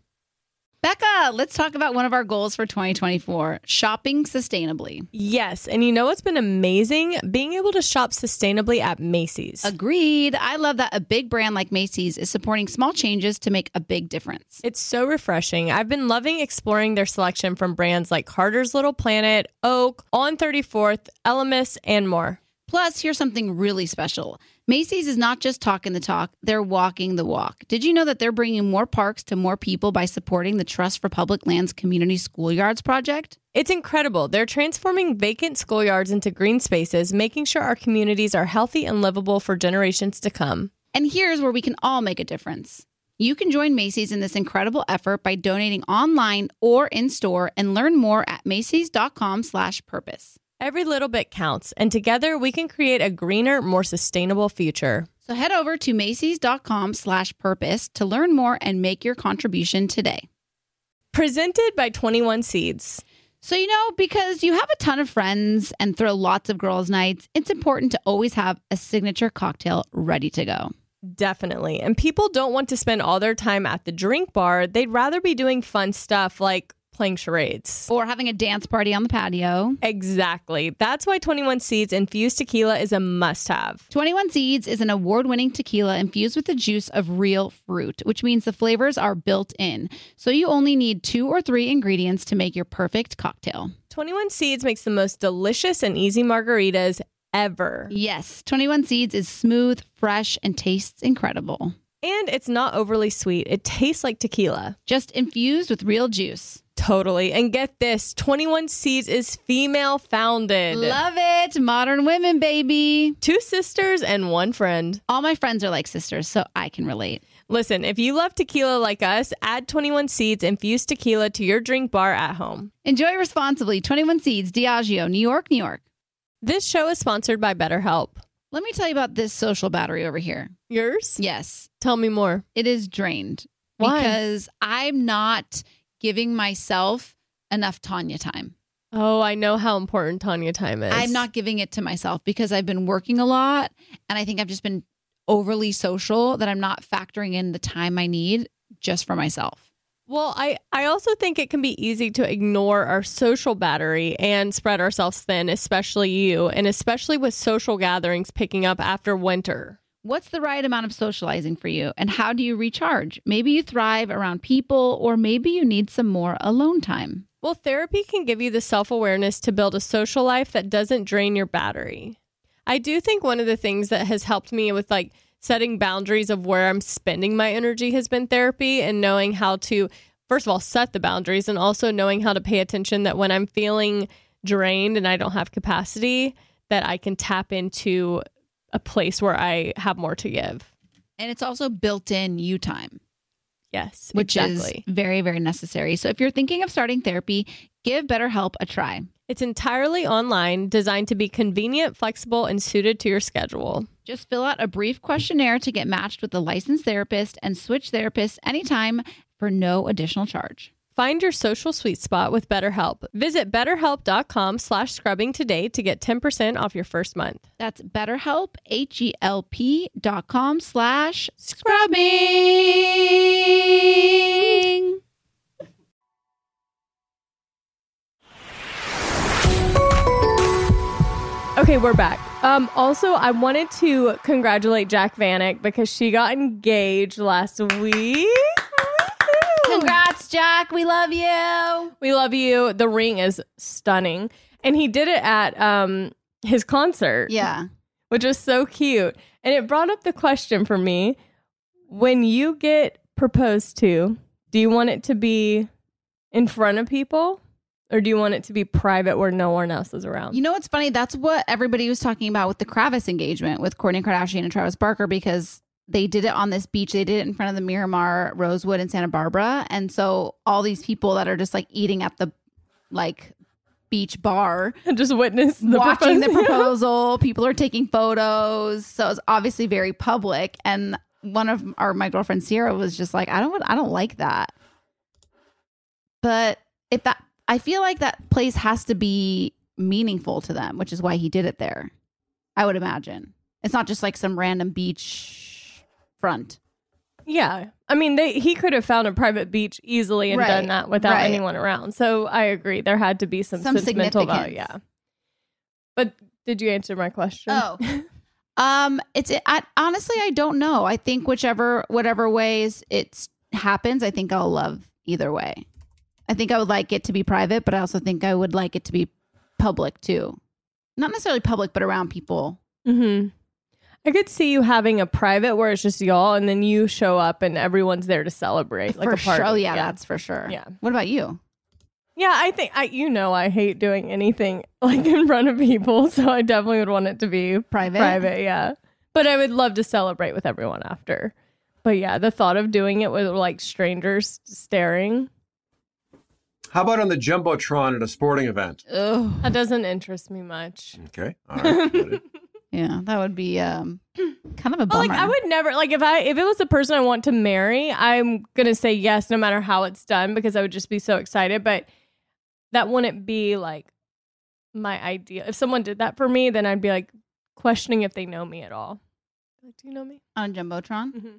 Becca, let's talk about one of our goals for twenty twenty-four, shopping sustainably. Yes, and you know what's been amazing? Being able to shop sustainably at Macy's. Agreed. I love that a big brand like Macy's is supporting small changes to make a big difference. It's so refreshing. I've been loving exploring their selection from brands like Carter's Little Planet, Oak, On thirty-fourth, Elemis, and more. Plus, here's something really special. Macy's is not just talking the talk, they're walking the walk. Did you know that they're bringing more parks to more people by supporting the Trust for Public Lands Community Schoolyards project? It's incredible. They're transforming vacant schoolyards into green spaces, making sure our communities are healthy and livable for generations to come. And here's where we can all make a difference. You can join Macy's in this incredible effort by donating online or in-store and learn more at macys.com slash purpose. Every little bit counts, and together we can create a greener, more sustainable future. So head over to macys.com slash purpose to learn more and make your contribution today. Presented by twenty-one Seeds. So, you know, because you have a ton of friends and throw lots of girls' nights, it's important to always have a signature cocktail ready to go. Definitely. And people don't want to spend all their time at the drink bar. They'd rather be doing fun stuff like playing charades. Or having a dance party on the patio. Exactly. That's why twenty-one Seeds infused tequila is a must-have. twenty-one Seeds is an award-winning tequila infused with the juice of real fruit, which means the flavors are built in. So you only need two or three ingredients to make your perfect cocktail. twenty-one Seeds makes the most delicious and easy margaritas ever. Yes, twenty-one Seeds is smooth, fresh, and tastes incredible. And it's not overly sweet. It tastes like tequila. Just infused with real juice. Totally. And get this, twenty-one Seeds is female founded. Love it. Modern women, baby. Two sisters and one friend. All my friends are like sisters, so I can relate. Listen, if you love tequila like us, add twenty-one Seeds infused tequila to your drink bar at home. Enjoy responsibly. twenty-one Seeds, Diageo, New York, New York. This show is sponsored by BetterHelp. Let me tell you about this social battery over here. Yours? Yes, Tell me more. it is drained. Why? Because I'm not giving myself enough Tanya time. Oh, I know how important Tanya time is. I'm not giving it to myself because I've been working a lot and I think I've just been overly social that I'm not factoring in the time I need just for myself. Well, I, I also think it can be easy to ignore our social battery and spread ourselves thin, especially you, and especially with social gatherings picking up after winter. What's the right amount of socializing for you and how do you recharge? Maybe you thrive around people or maybe you need some more alone time. Well, therapy can give you the self-awareness to build a social life that doesn't drain your battery. I do think one of the things that has helped me with like setting boundaries of where I'm spending my energy has been therapy, and knowing how to, first of all, set the boundaries, and also knowing how to pay attention that when I'm feeling drained and I don't have capacity, that I can tap into a place where I have more to give. And it's also built-in you time. Yes, which exactly. is very, very necessary. So if you're thinking of starting therapy, give BetterHelp a try. It's entirely online, designed to be convenient, flexible, and suited to your schedule. Just fill out a brief questionnaire to get matched with a licensed therapist and switch therapists anytime for no additional charge. Find your social sweet spot with BetterHelp. Visit betterhelp.com slash scrubbing today to get ten percent off your first month. That's BetterHelp, H-E-L-P dot com slash scrubbing. Okay, we're back. Um, also, I wanted to congratulate Jack Vanek because she got engaged last week. Congrats, Jack. We love you. We love you. The ring is stunning. And he did it at um, his concert. Yeah. Which was so cute. And it brought up the question for me. When you get proposed to, do you want it to be in front of people? Or do you want it to be private where no one else is around? You know what's funny? That's what everybody was talking about with the Kravis engagement with Kourtney Kardashian and Travis Barker, because they did it on this beach. They did it in front of the Miramar Rosewood in Santa Barbara. And so all these people that are just like eating at the like beach bar, just witness the watching proposal. the proposal. People are taking photos. So it's obviously very public. And one of our, my girlfriend Sierra was just like, I don't, I don't like that. But if that, I feel like that place has to be meaningful to them, which is why he did it there. I would imagine. It's not just like some random beach front. Yeah. I mean, they he could have found a private beach easily and Right. done that without Right. anyone around. So I agree. There had to be some, Some sentimental value. significance. Yeah. But did you answer my question? Oh, um, it's I, honestly, I don't know. I think whichever, whatever ways it happens, I think I'll love either way. I think I would like it to be private, but I also think I would like it to be public too. Not necessarily public, but around people. Mm-hmm. I could see you having a private where it's just y'all, and then you show up and everyone's there to celebrate, like for a party. sure. Oh, yeah, that's for sure. Yeah. What about you? Yeah, I think I. You know, I hate doing anything like in front of people, so I definitely would want it to be Private? Private, yeah. But I would love to celebrate with everyone after. But yeah, the thought of doing it with like strangers staring. How about on the Jumbotron at a sporting event? Ugh. That doesn't interest me much. Okay. All right. Got it. Yeah, that would be um, kind of a But, bummer. like I would never like if I if it was the person I want to marry, I'm gonna say yes no matter how it's done because I would just be so excited. But that wouldn't be like my idea. If someone did that for me, then I'd be like questioning if they know me at all. Like, do you know me? On Jumbotron? Mm-hmm.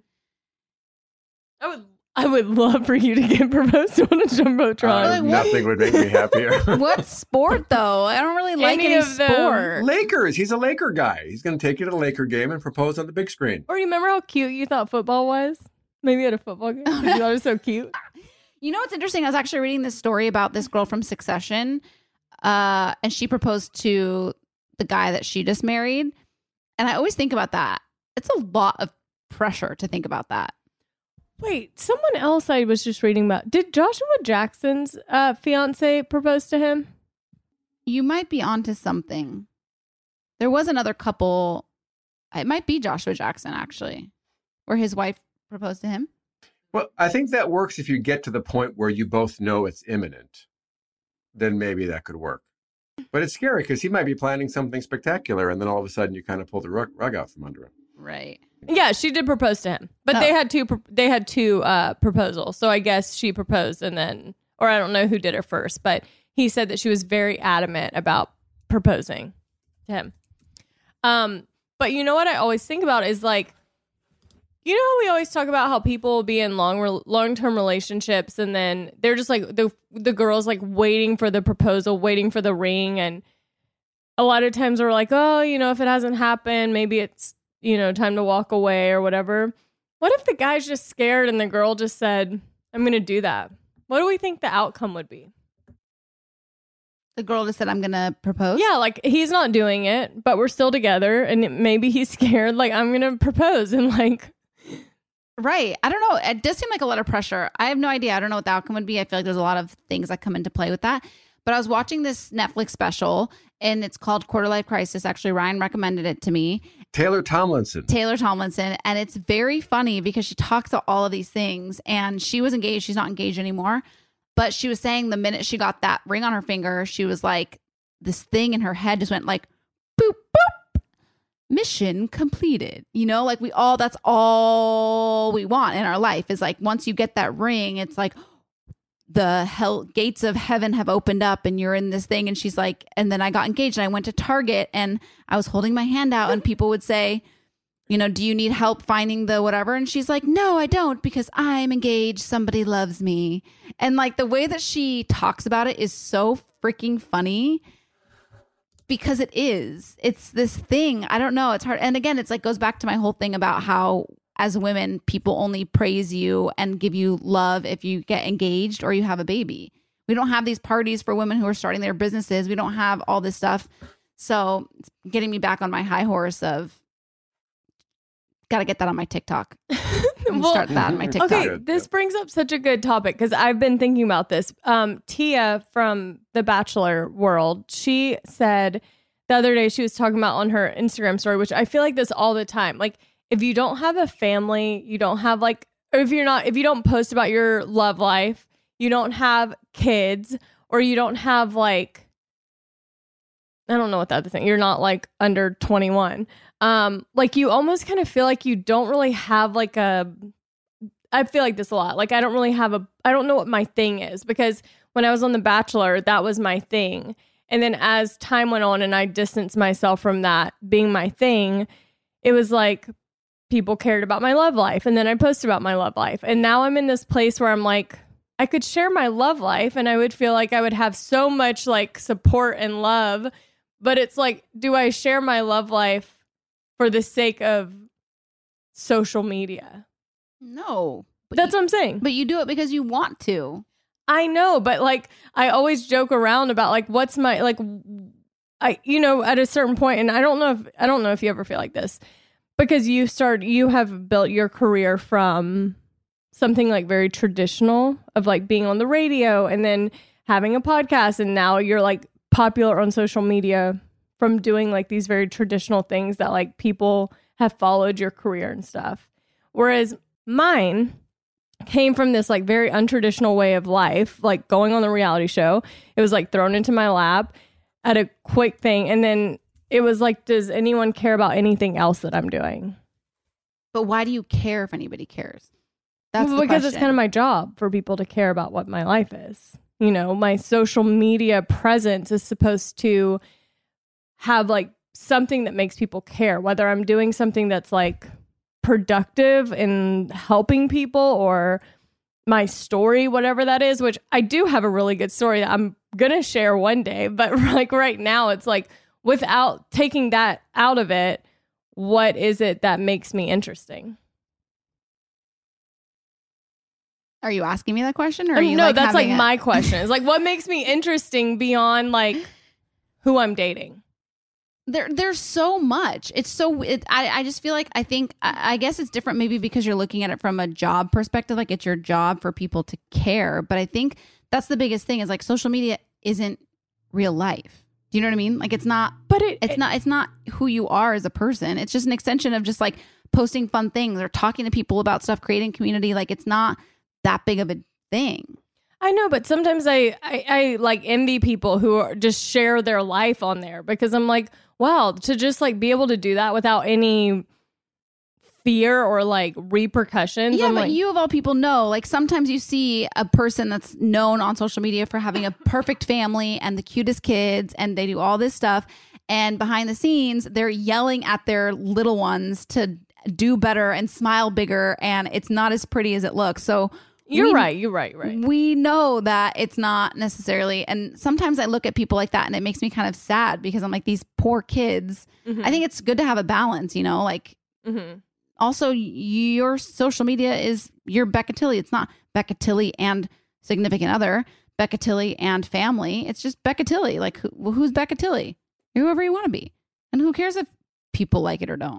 I would. I would love for you to get proposed to on a Jumbotron. Uh, Like, what- nothing would make me happier. What sport, though? I don't really like Any any, of them. sport. Lakers. He's a Laker guy. He's going to take you to the Laker game and propose on the big screen. Or you remember how cute you thought football was? Maybe at a football game. You thought it was so cute. You know what's interesting? I was actually reading this story about this girl from Succession, uh, and she proposed to the guy that she just married. And I always think about that. It's a lot of pressure to think about that. Wait, someone else I was just reading about. Did Joshua Jackson's uh, fiance propose to him? You might be onto something. There was another couple. It might be Joshua Jackson, actually, where his wife proposed to him. Well, I think that works if you get to the point where you both know it's imminent. Then maybe that could work. But it's scary because he might be planning something spectacular, and then all of a sudden you kind of pull the rug, rug out from under him. Right. Yeah, she did propose to him, but Oh. they had two. pro- They had two uh, proposals. So I guess she proposed, and then, or I don't know who did it first, but he said that she was very adamant about proposing to him. Um, but you know what I always think about is like, you know, how we always talk about how people will be in long re- long term relationships, and then they're just like the the girls like waiting for the proposal, waiting for the ring, and a lot of times we're like, oh, you know, if it hasn't happened, maybe it's, you know, time to walk away or whatever. What if the guy's just scared and the girl just said, I'm going to do that? What do we think the outcome would be? The girl just said, I'm going to propose? Yeah, like he's not doing it, but we're still together and maybe he's scared. Like I'm going to propose and like. Right. I don't know. It does seem like a lot of pressure. I have no idea. I don't know what the outcome would be. I feel like there's a lot of things that come into play with that. But I was watching this Netflix special and it's called Quarter Life Crisis. Actually, Ryan recommended it to me. Taylor Tomlinson. Taylor Tomlinson. And it's very funny because she talks about all of these things and she was engaged. She's not engaged anymore. But she was saying the minute she got that ring on her finger, she was like, this thing in her head just went like, boop, boop. Mission completed. You know, like we all, that's all we want in our life is like, once you get that ring, it's like the hell gates of heaven have opened up and you're in this thing. And she's like, and then I got engaged and I went to Target and I was holding my hand out and people would say, you know, do you need help finding the whatever? And she's like, no, I don't, because I'm engaged. Somebody loves me. And like the way that she talks about it is so freaking funny. Because it is. It's this thing. I don't know. It's hard. And again, it's like goes back to my whole thing about how as women, people only praise you and give you love if you get engaged or you have a baby. We don't have these parties for women who are starting their businesses. We don't have all this stuff. So it's getting me back on my high horse of got to get that on my TikTok. Well, start that on my TikTok. Okay, this brings up such a good topic because I've been thinking about this. Um, Tia from The Bachelor world, she said the other day she was talking about on her Instagram story, which I feel like this all the time. Like if you don't have a family, you don't have like, or if you're not, if you don't post about your love life, you don't have kids, or you don't have like, I don't know what the other thing, you're not like under twenty-one. Um, like you almost kind of feel like you don't really have like a, I feel like this a lot. Like I don't really have a, I don't know what my thing is because when I was on The Bachelor, that was my thing. And then as time went on and I distanced myself from that being my thing, it was like people cared about my love life. And then I posted about my love life. And now I'm in this place where I'm like, I could share my love life and I would feel like I would have so much like support and love. But it's like, do I share my love life for the sake of social media? No. That's you, what I'm saying. But you do it because you want to. I know, but like I always joke around about like what's my like I you know at a certain point, and I don't know if I don't know if you ever feel like this because you start you have built your career from something like very traditional of like being on the radio and then having a podcast, and now you're like popular on social media from doing like these very traditional things that like people have followed your career and stuff. Whereas mine came from this like very untraditional way of life, like going on the reality show. It was like thrown into my lap at a quick thing. And then it was like, does anyone care about anything else that I'm doing? But why do you care if anybody cares? That's well, the because question. It's kind of my job for people to care about what my life is. You know, my social media presence is supposed to have like something that makes people care, whether I'm doing something that's like productive in helping people or my story, whatever that is, which I do have a really good story that I'm going to share one day. But like right now, it's like without taking that out of it, what is it that makes me interesting? Are you asking me that question? Or Or are you no, like that's like having a- my question. It's like, what makes me interesting beyond like who I'm dating? There, there's so much. It's so. It, I, I just feel like I think. I, I guess it's different, maybe because you're looking at it from a job perspective. Like it's your job for people to care. But I think that's the biggest thing. Is like social media isn't real life. Do you know what I mean? Like it's not. But it, It's it, not. It's not who you are as a person. It's just an extension of just like posting fun things or talking to people about stuff, creating community. Like it's not that big of a thing. I know, but sometimes I, I, I like envy people who are, just share their life on there because I'm like, wow, to just like be able to do that without any fear or like repercussions. Yeah, I'm but like, you of all people know, like sometimes you see a person that's known on social media for having a perfect family and the cutest kids and they do all this stuff. And behind the scenes, they're yelling at their little ones to do better and smile bigger. And it's not as pretty as it looks. So you're we, right. You're right. You're right. We know that it's not necessarily. And sometimes I look at people like that and it makes me kind of sad because I'm like, these poor kids. Mm-hmm. I think it's good to have a balance, you know, like Mm-hmm. also your social media is your Becca Tilly. It's not Becca Tilly and significant other. Becca Tilley and family. It's just Becca Tilley. Like, who, well, who's Becca Tilley? Whoever you want to be. And who cares if people like it or don't?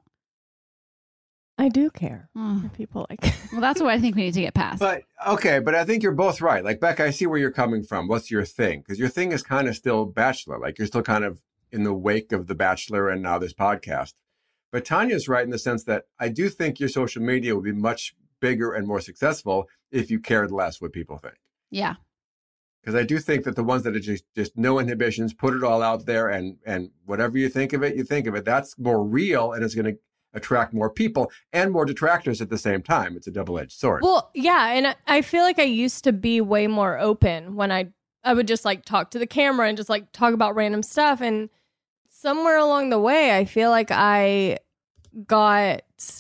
I do care Oh. if people like it. Well, that's what I think we need to get past. But okay, but I think you're both right. Like, Becca, I see where you're coming from. What's your thing? Because your thing is kind of still Bachelor. Like, you're still kind of in the wake of The Bachelor and now this podcast. But Tanya's right in the sense that I do think your social media would be much bigger and more successful if you cared less what people think. Yeah. Because I do think that the ones that are just, just no inhibitions, put it all out there, and and whatever you think of it, you think of it. That's more real, and it's going to attract more people and more detractors at the same time. It's a double-edged sword. Well, yeah, and I, I feel like I used to be way more open when I I would just like talk to the camera and just like talk about random stuff. And somewhere along the way, I feel like I got,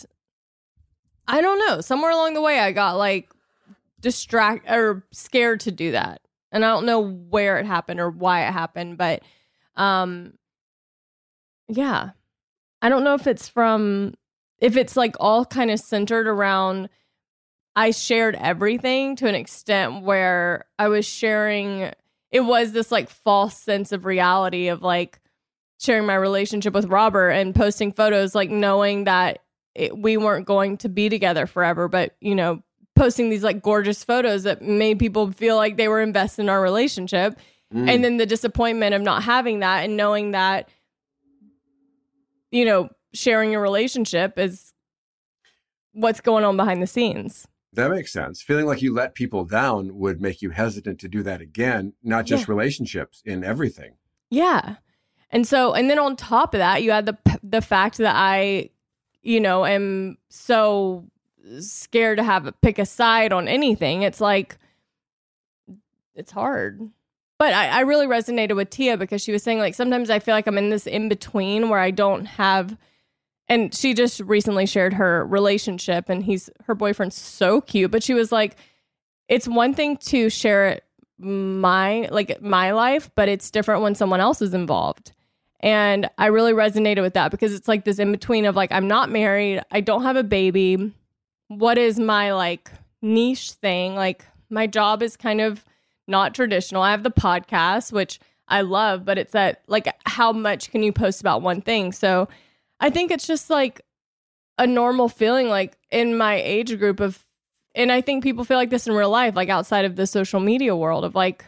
I don't know, somewhere along the way, I got like distract or scared to do that. And I don't know where it happened or why it happened, but um, yeah, I don't know if it's from, if it's like all kind of centered around, I shared everything to an extent where I was sharing, it was this like false sense of reality of like sharing my relationship with Robert and posting photos, like knowing that it, we weren't going to be together forever, but you know, posting these like gorgeous photos that made people feel like they were invested in our relationship. Mm. And then the disappointment of not having that and knowing that, you know, sharing your relationship is what's going on behind the scenes. That makes sense. Feeling like you let people down would make you hesitant to do that again, not just Yeah. relationships, in everything. Yeah. And so, and then on top of that, you had the the fact that I, you know, am so scared to have pick a side on anything. It's like, it's hard. But I, I really resonated with Tia because she was saying like, sometimes I feel like I'm in this in between where I don't have, and she just recently shared her relationship and he's, her boyfriend's so cute, but she was like, it's one thing to share it my, like my life, but it's different when someone else is involved. And I really resonated with that because it's like this in between of like, I'm not married. I don't have a baby. What is my like niche thing? Like my job is kind of not traditional. I have the podcast, which I love, but it's that like, how much can you post about one thing? So I think it's just like a normal feeling like in my age group of, and I think people feel like this in real life, like outside of the social media world of like,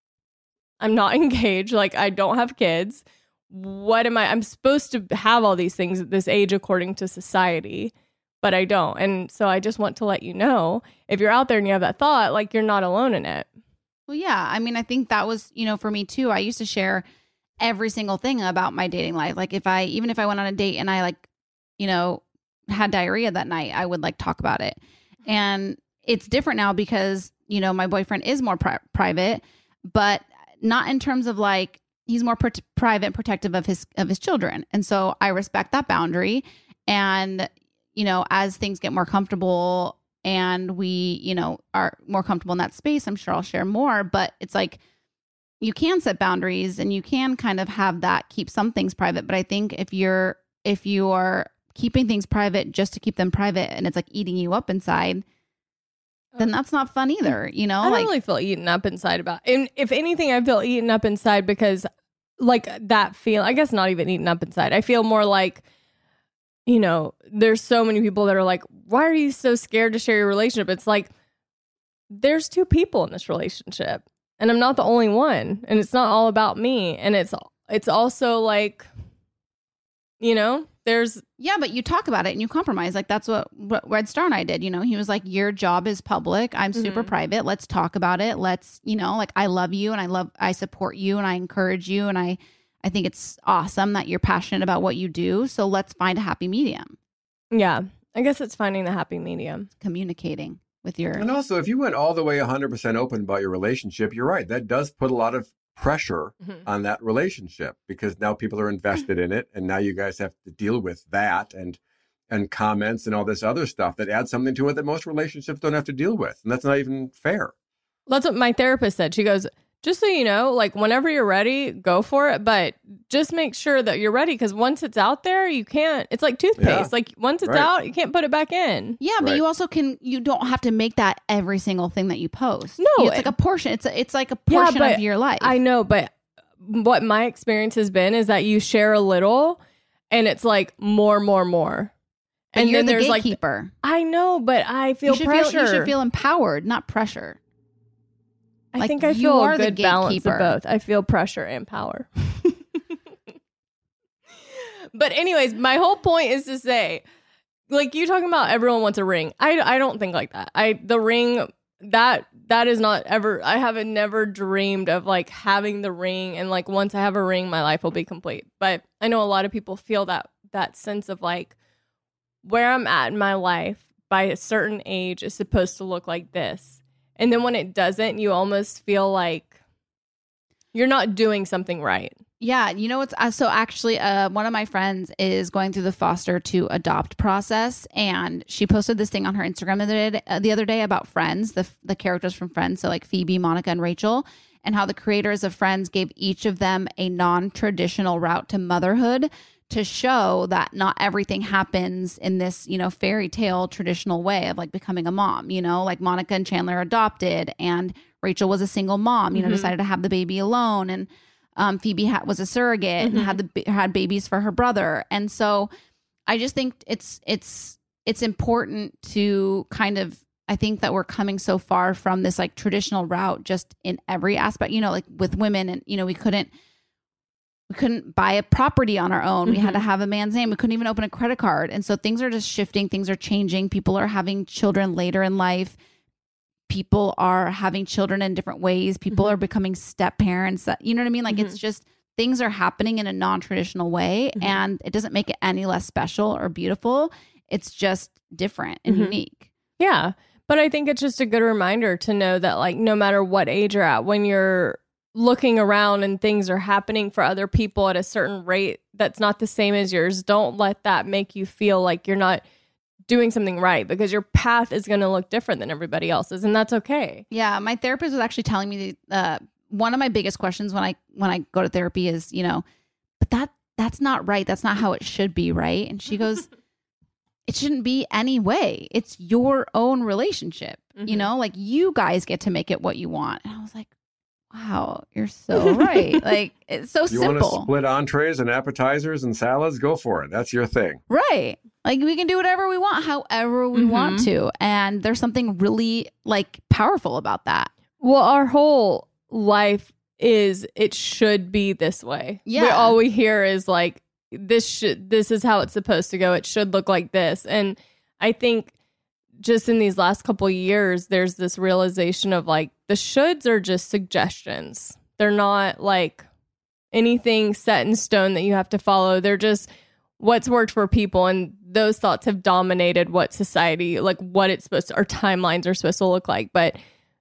I'm not engaged. Like I don't have kids. What am I? I'm supposed to have all these things at this age according to society, but I don't. And so I just want to let you know, if you're out there and you have that thought, like you're not alone in it. Well, yeah. I mean, I think that was, you know, for me too. I used to share every single thing about my dating life. Like if I, even if I went on a date and I like, you know, had diarrhea that night, I would like talk about it. And it's different now because, you know, my boyfriend is more pri- private, but not in terms of like, he's more pr- private, protective of his, of his children. And so I respect that boundary. And, you know, as things get more comfortable and we, you know, are more comfortable in that space, I'm sure I'll share more, but it's like, you can set boundaries and you can kind of have that, keep some things private. But I think if you're, if you are keeping things private just to keep them private and it's like eating you up inside, then that's not fun either. You know, I don't like, really feel eaten up inside about, and if anything, I feel eaten up inside because like that feel, I guess not even eaten up inside. I feel more like, you know, there's so many people that are like, why are you so scared to share your relationship? It's like, there's two people in this relationship and I'm not the only one. And it's not all about me. And it's, it's also like, you know, there's, yeah, but you talk about it and you compromise. Like that's what, what Red Star and I did. You know, he was like, your job is public. I'm super Mhm. private. Let's talk about it. Let's, you know, like I love you and I love, I support you and I encourage you. And I, I think it's awesome that you're passionate about what you do. So let's find a happy medium. yeah, I guess it's finding the happy medium. Communicating with your, And also, if you went all the way one hundred percent open about your relationship, you're right. That does put a lot of pressure Mhm. on that relationship because now people are invested in it. And now you guys have to deal with that and and comments and all this other stuff that adds something to it that most relationships don't have to deal with. And that's not even fair. That's what my therapist said. She goes, just so you know, like whenever you're ready, go for it. But just make sure that you're ready, because once it's out there, you can't, it's like toothpaste. Yeah. Like once it's Right. out, you can't put it back in. Yeah, but Right. you also can. You don't have to make that every single thing that you post. No, it's like a portion. It's a, it's like a Yeah, portion but of your life. I know, but what my experience has been is that you share a little and it's like more, more, more. But and you're then the there's like, gatekeeper. I know, but I feel you should pressure. feel. You should feel empowered, not pressure. I like, think I you feel are a the good balance of gatekeeper. both. I feel pressure and power. But anyways, my whole point is to say, like you talking about everyone wants a ring. I, I don't think like that. I the ring that that is not ever. I haven't never dreamed of like having the ring and like once I have a ring, my life will be complete. But I know a lot of people feel that that sense of like where I'm at in my life by a certain age is supposed to look like this. And then when it doesn't, you almost feel like you're not doing something right. Yeah, you know what's uh, so actually uh, one of my friends is going through the foster to adopt process, and she posted this thing on her Instagram the other day, uh, the other day about Friends, the the characters from Friends, so like Phoebe, Monica, and Rachel, and how the creators of Friends gave each of them a non-traditional route to motherhood to show that not everything happens in this, you know, fairy tale traditional way of like becoming a mom, you know, like Monica and Chandler adopted and Rachel was a single mom, you know, Mm-hmm. decided to have the baby alone. And um, Phoebe ha- was a surrogate Mm-hmm. and had the had babies for her brother. And so I just think it's, it's, it's important to kind of, I think that we're coming so far from this like traditional route just in every aspect, you know, like with women and, you know, we couldn't, we couldn't buy a property on our own. We had to have a man's name. We couldn't even open a credit card. And so things are just shifting. Things are changing. People are having children later in life. People are having children in different ways. People are becoming step parents. You know what I mean? Like it's just things are happening in a non-traditional way and it doesn't make it any less special or beautiful. It's just different and unique. Yeah. But I think it's just a good reminder to know that like no matter what age you're at, when you're looking around and things are happening for other people at a certain rate that's not the same as yours, don't let that make you feel like you're not doing something right, because your path is going to look different than everybody else's, and that's okay. Yeah, my therapist was actually telling me uh, one of my biggest questions when I when I go to therapy is, you know, but that that's not right. That's not how it should be, right? And she goes, it shouldn't be any way. It's your own relationship. Mm-hmm. You know, like you guys get to make it what you want. And I was like, wow, you're so right. Like it's so You want to simple. split entrees and appetizers and salads? Go for it. That's your thing. Right. Like we can do whatever we want, however we want to. And there's something really like powerful about that. Well, our whole life is it should be this way. Yeah. We, all we hear is like this should this is how it's supposed to go. It should look like this. And I think just in these last couple of years, there's this realization of like the shoulds are just suggestions. They're not like anything set in stone that you have to follow. They're just what's worked for people. And those thoughts have dominated what society, like what it's supposed to, our timelines are supposed to look like. But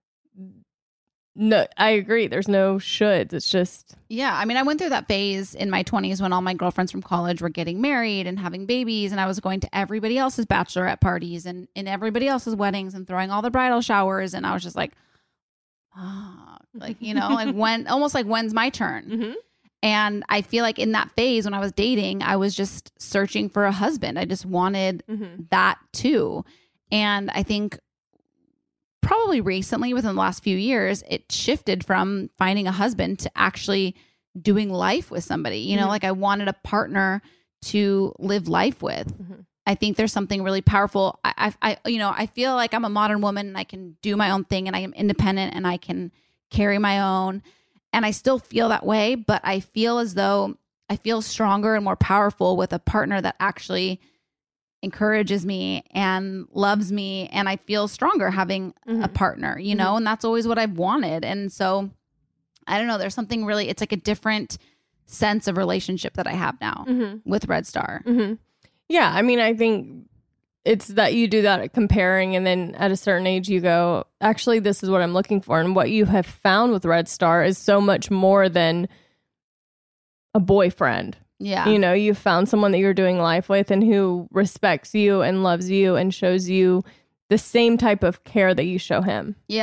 no, I agree. There's no shoulds. It's just. Yeah. I mean, I went through that phase in my twenties when all my girlfriends from college were getting married and having babies. And I was going to everybody else's bachelorette parties and in everybody else's weddings and throwing all the bridal showers. And I was just like, oh, like, you know, like when, almost like when's my turn? Mm-hmm. And I feel like in that phase when I was dating, I was just searching for a husband. I just wanted Mm-hmm. that too. And I think probably recently within the last few years, it shifted from finding a husband to actually doing life with somebody. You know, Mhm. like I wanted a partner to live life with. Mhm. I think there's something really powerful. I, I, I, you know, I feel like I'm a modern woman and I can do my own thing and I am independent and I can carry my own. And I still feel that way, but I feel as though I feel stronger and more powerful with a partner that actually encourages me and loves me. And I feel stronger having a Mhm. partner, you know, and that's always what I've wanted. And so I don't know, there's something really, it's like a different sense of relationship that I have now Mm-hmm. with Red Star. Mm-hmm. Yeah. I mean, I think it's that you do that comparing, and then at a certain age you go, actually, this is what I'm looking for. And what you have found with Red Star is so much more than a boyfriend. Yeah. You know, you found someone that you're doing life with and who respects you and loves you and shows you the same type of care that you show him. Yeah.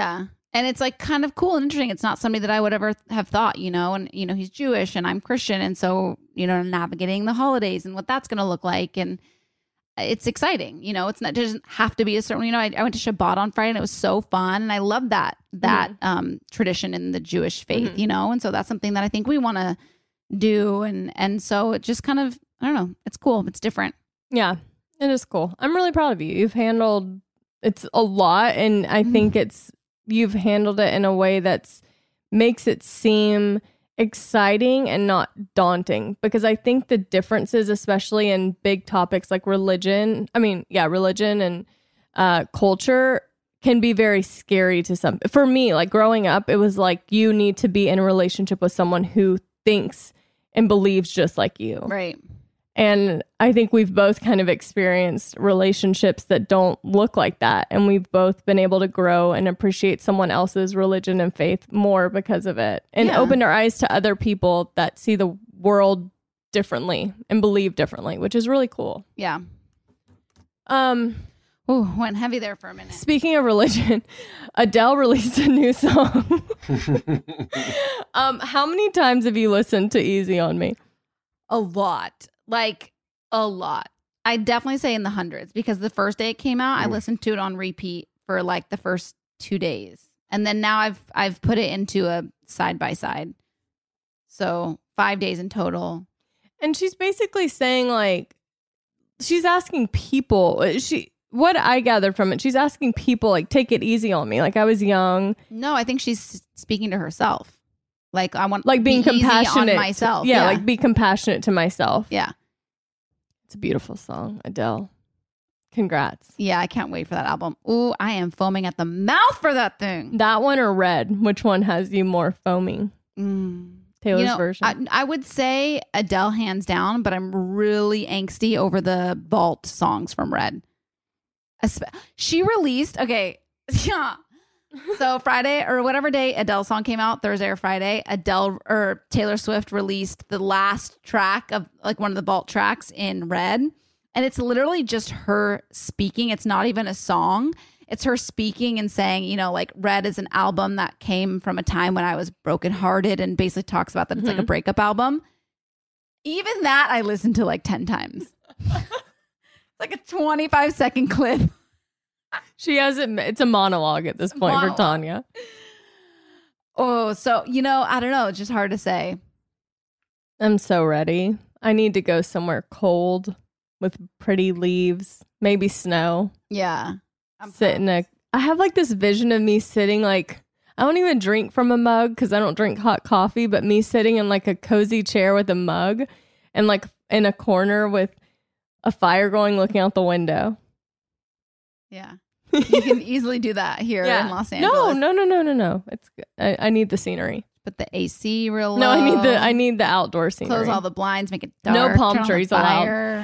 And it's like kind of cool and interesting. It's not somebody that I would ever have thought, you know, and, you know, he's Jewish and I'm Christian. And so, you know, navigating the holidays and what that's going to look like. And it's exciting. You know, it's not, it doesn't have to be a certain, you know, I, I went to Shabbat on Friday and it was so fun. And I love that, that mm-hmm. um, tradition in the Jewish faith, mm-hmm. you know, and so that's something that I think we want to do. And, and so it just kind of, I don't know, it's cool. It's different. Yeah, it is cool. I'm really proud of you. You've handled, it's a lot. And I mm-hmm. think it's, you've handled it in a way that's makes it seem exciting and not daunting, because I think the differences, especially in big topics like religion, I mean, yeah, religion and uh, culture can be very scary to some. For me, like growing up, it was like you need to be in a relationship with someone who thinks and believes just like you. Right. And I think we've both kind of experienced relationships that don't look like that. And we've both been able to grow and appreciate someone else's religion and faith more because of it. And Yeah. opened our eyes to other people that see the world differently and believe differently, which is really cool. Yeah. Um, Ooh, went heavy there for a minute. Speaking of religion, Adele released a new song. um, how many times have you listened to Easy on Me? A lot. Like a lot. I definitely say in the hundreds, because the first day it came out, I listened to it on repeat for like the first two days. And then now I've I've put it into a side by side. So five days in total. And she's basically saying, like, she's asking people, she what I gathered from it, she's asking people, like, take it easy on me. Like, I was young. No, I think she's speaking to herself. Like, I want Like being be easy compassionate. on myself. Yeah, Yeah, like be compassionate to myself. yeah. It's a beautiful song, Adele. Congrats. Yeah, I can't wait for that album. Ooh, I am foaming at the mouth for that thing. That one or Red? Which one has you more foaming? Mm. Taylor's You know, version. I, I would say Adele hands down, but I'm really angsty over the Vault songs from Red. Espe- She released, okay, yeah. So Friday or whatever day Adele song came out, Thursday or Friday, Adele or Taylor Swift released the last track of like one of the Vault tracks in Red. And it's literally just her speaking. It's not even a song. It's her speaking and saying, you know, like Red is an album that came from a time when I was brokenhearted, and basically talks about that it's Mm-hmm. like a breakup album. Even that I listened to like ten times. It's like a twenty-five second clip. She has it. It's a monologue at this point monologue. for Tanya. Oh, so, you know, I don't know. It's just hard to say. I'm so ready. I need to go somewhere cold with pretty leaves, maybe snow. Yeah. I'm Sit in a. I have like this vision of me sitting like, I don't even drink from a mug because I don't drink hot coffee, but me sitting in like a cozy chair with a mug and like in a corner with a fire going, looking out the window. Yeah. You can easily do that here in Los Angeles. No, no, no, no, no, no. It's good. I, I need the scenery. Put the A C real low. No, I need the I need the outdoor scenery. Close all the blinds, make it dark. No palm turn on the trees allowed. fire.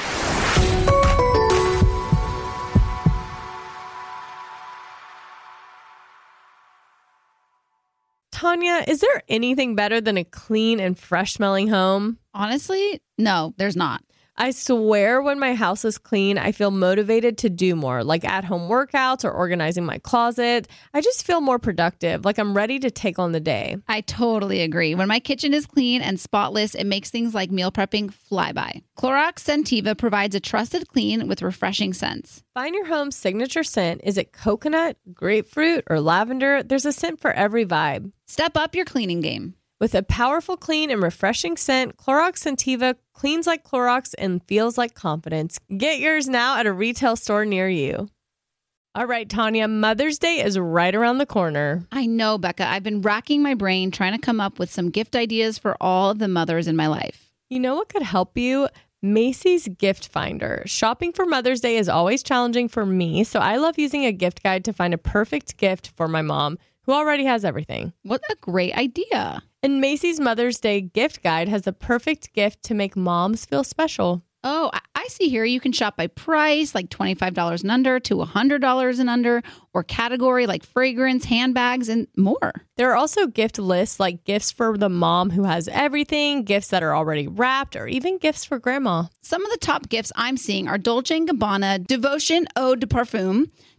Tanya, is there anything better than a clean and fresh smelling home? Honestly, no, there's not. I swear when my house is clean, I feel motivated to do more, like at-home workouts or organizing my closet. I just feel more productive, like I'm ready to take on the day. I totally agree. When my kitchen is clean and spotless, it makes things like meal prepping fly by. Clorox Scentiva provides a trusted clean with refreshing scents. Find your home's signature scent. Is it coconut, grapefruit, or lavender? There's a scent for every vibe. Step up your cleaning game. With a powerful, clean, and refreshing scent, Clorox Scentiva cleans like Clorox and feels like confidence. Get yours now at a retail store near you. All right, Tanya, Mother's Day is right around the corner. I know, Becca. I've been racking my brain trying to come up with some gift ideas for all of the mothers in my life. You know what could help you? Macy's Gift Finder. Shopping for Mother's Day is always challenging for me, so I love using a gift guide to find a perfect gift for my mom, who already has everything. What a great idea. And Macy's Mother's Day gift guide has the perfect gift to make moms feel special. Oh, I- I see here you can shop by price, like twenty-five dollars and under to one hundred dollars and under, or category like fragrance, handbags, and more. There are also gift lists like gifts for the mom who has everything, gifts that are already wrapped, or even gifts for grandma. Some of the top gifts I'm seeing are Dolce and Gabbana Devotion Eau de Parfum,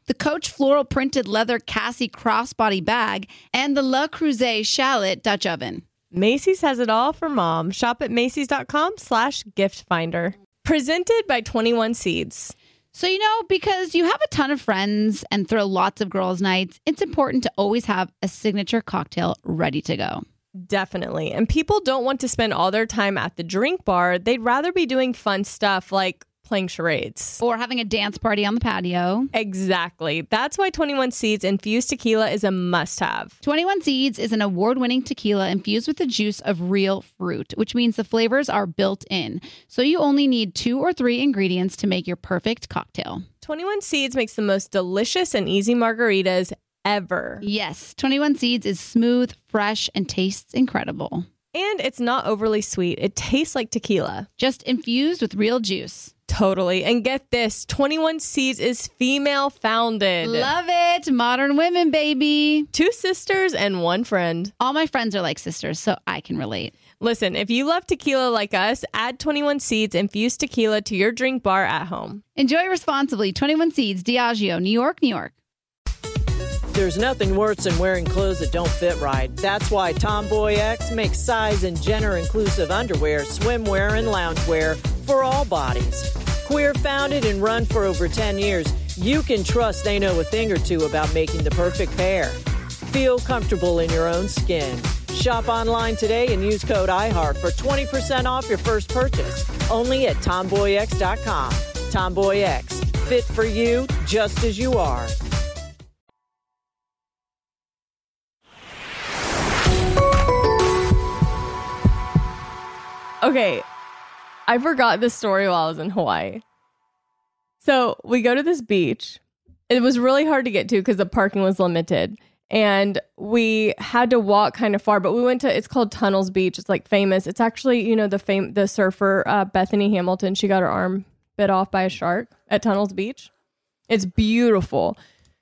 the Coach floral printed leather Cassie crossbody bag, and the Le Creuset Shallot Dutch oven. Macy's has it all for mom. Shop at Macy's.com slash gift finder. Presented by twenty-one Seeds. So, you know, because you have a ton of friends and throw lots of girls' nights, it's important to always have a signature cocktail ready to go. Definitely. And people don't want to spend all their time at the drink bar. They'd rather be doing fun stuff like playing charades. Or having a dance party on the patio. Exactly. That's why twenty-one Seeds infused tequila is a must-have. twenty-one Seeds is an award-winning tequila infused with the juice of real fruit, which means the flavors are built in. So you only need two or three ingredients to make your perfect cocktail. twenty-one Seeds makes the most delicious and easy margaritas ever. Yes, twenty-one Seeds is smooth, fresh, and tastes incredible. And it's not overly sweet. It tastes like tequila. Just infused with real juice. Totally. And get this, twenty-one Seeds is female founded. Love it. Modern women, baby. Two sisters and one friend. All my friends are like sisters, so I can relate. Listen, if you love tequila like us, add twenty-one Seeds infused tequila to your drink bar at home. Enjoy responsibly. twenty-one Seeds, Diageo, New York, New York. There's nothing worse than wearing clothes that don't fit right. That's why Tomboy X makes size and gender-inclusive underwear, swimwear, and loungewear for all bodies. Queer founded and run for over ten years, you can trust they know a thing or two about making the perfect pair. Feel comfortable in your own skin. Shop online today and use code iHeart for twenty percent off your first purchase. Only at tomboy x dot com. Tomboy X, fit for you just as you are. Okay, I forgot this story while I was in Hawaii. So we go to this beach. It was really hard to get to because the parking was limited. And we had to walk kind of far, but we went to, it's called Tunnels Beach. It's like famous. It's actually, you know, the fame, the surfer, uh, Bethany Hamilton. She got her arm bit off by a shark at Tunnels Beach. It's beautiful.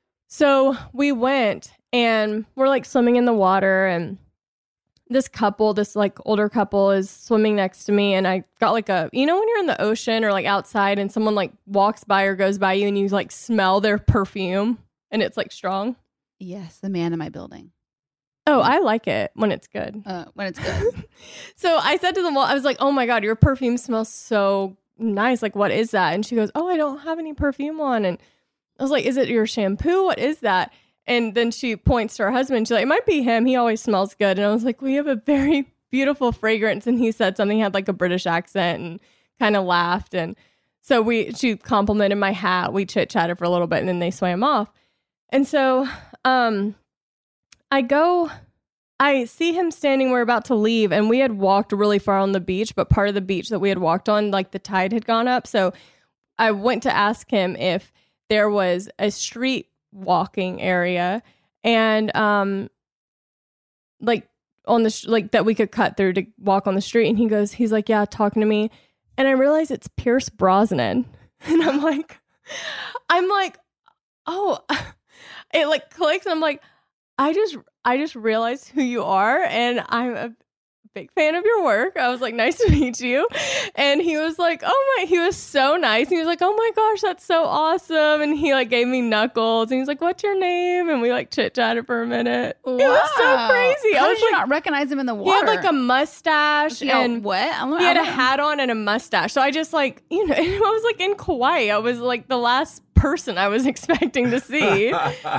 So we went and we're like swimming in the water, and this couple, this like older couple is swimming next to me, and I got like a, you know, when you're in the ocean or like outside and someone like walks by or goes by you and you like smell their perfume and it's like strong. Yes, the man in my building. Oh, I like it when it's good. Uh, when it's good. So I said to them, well, I was like, oh my God, your perfume smells so nice. Like, what is that? And she goes, oh, I don't have any perfume on. And I was like, is it your shampoo? What is that? And then she points to her husband. She's like, it might be him. He always smells good. And I was like, we have a very beautiful fragrance. And he said something, he had like a British accent and kind of laughed. And so we, she complimented my hat. We chit chatted for a little bit and then they swam off. And so um, I go, I see him standing, we're about to leave. And we had walked really far on the beach, but part of the beach that we had walked on, like the tide had gone up. So I went to ask him if there was a street walking area and um like on the sh- like that we could cut through to walk on the street. And he goes, he's like, yeah, talking to me. And I realized it's Pierce Brosnan. And I'm like, I'm like, oh, it like clicks. And I'm like, I just, I just realized who you are. And I'm a big fan of your work. I was like, nice to meet you. And he was like, oh my, he was so nice. He was like, oh my gosh, that's so awesome. And he like gave me knuckles and he's like, what's your name? And we like chit chatted for a minute. Wow. It was so crazy. How I was did you like, not recognize him in the water? he had like a mustache You know, and what? I'm, he had a I'm- hat on and a mustache. So I just like, you know, I was like in Kauai. I was like the last person I was expecting to see.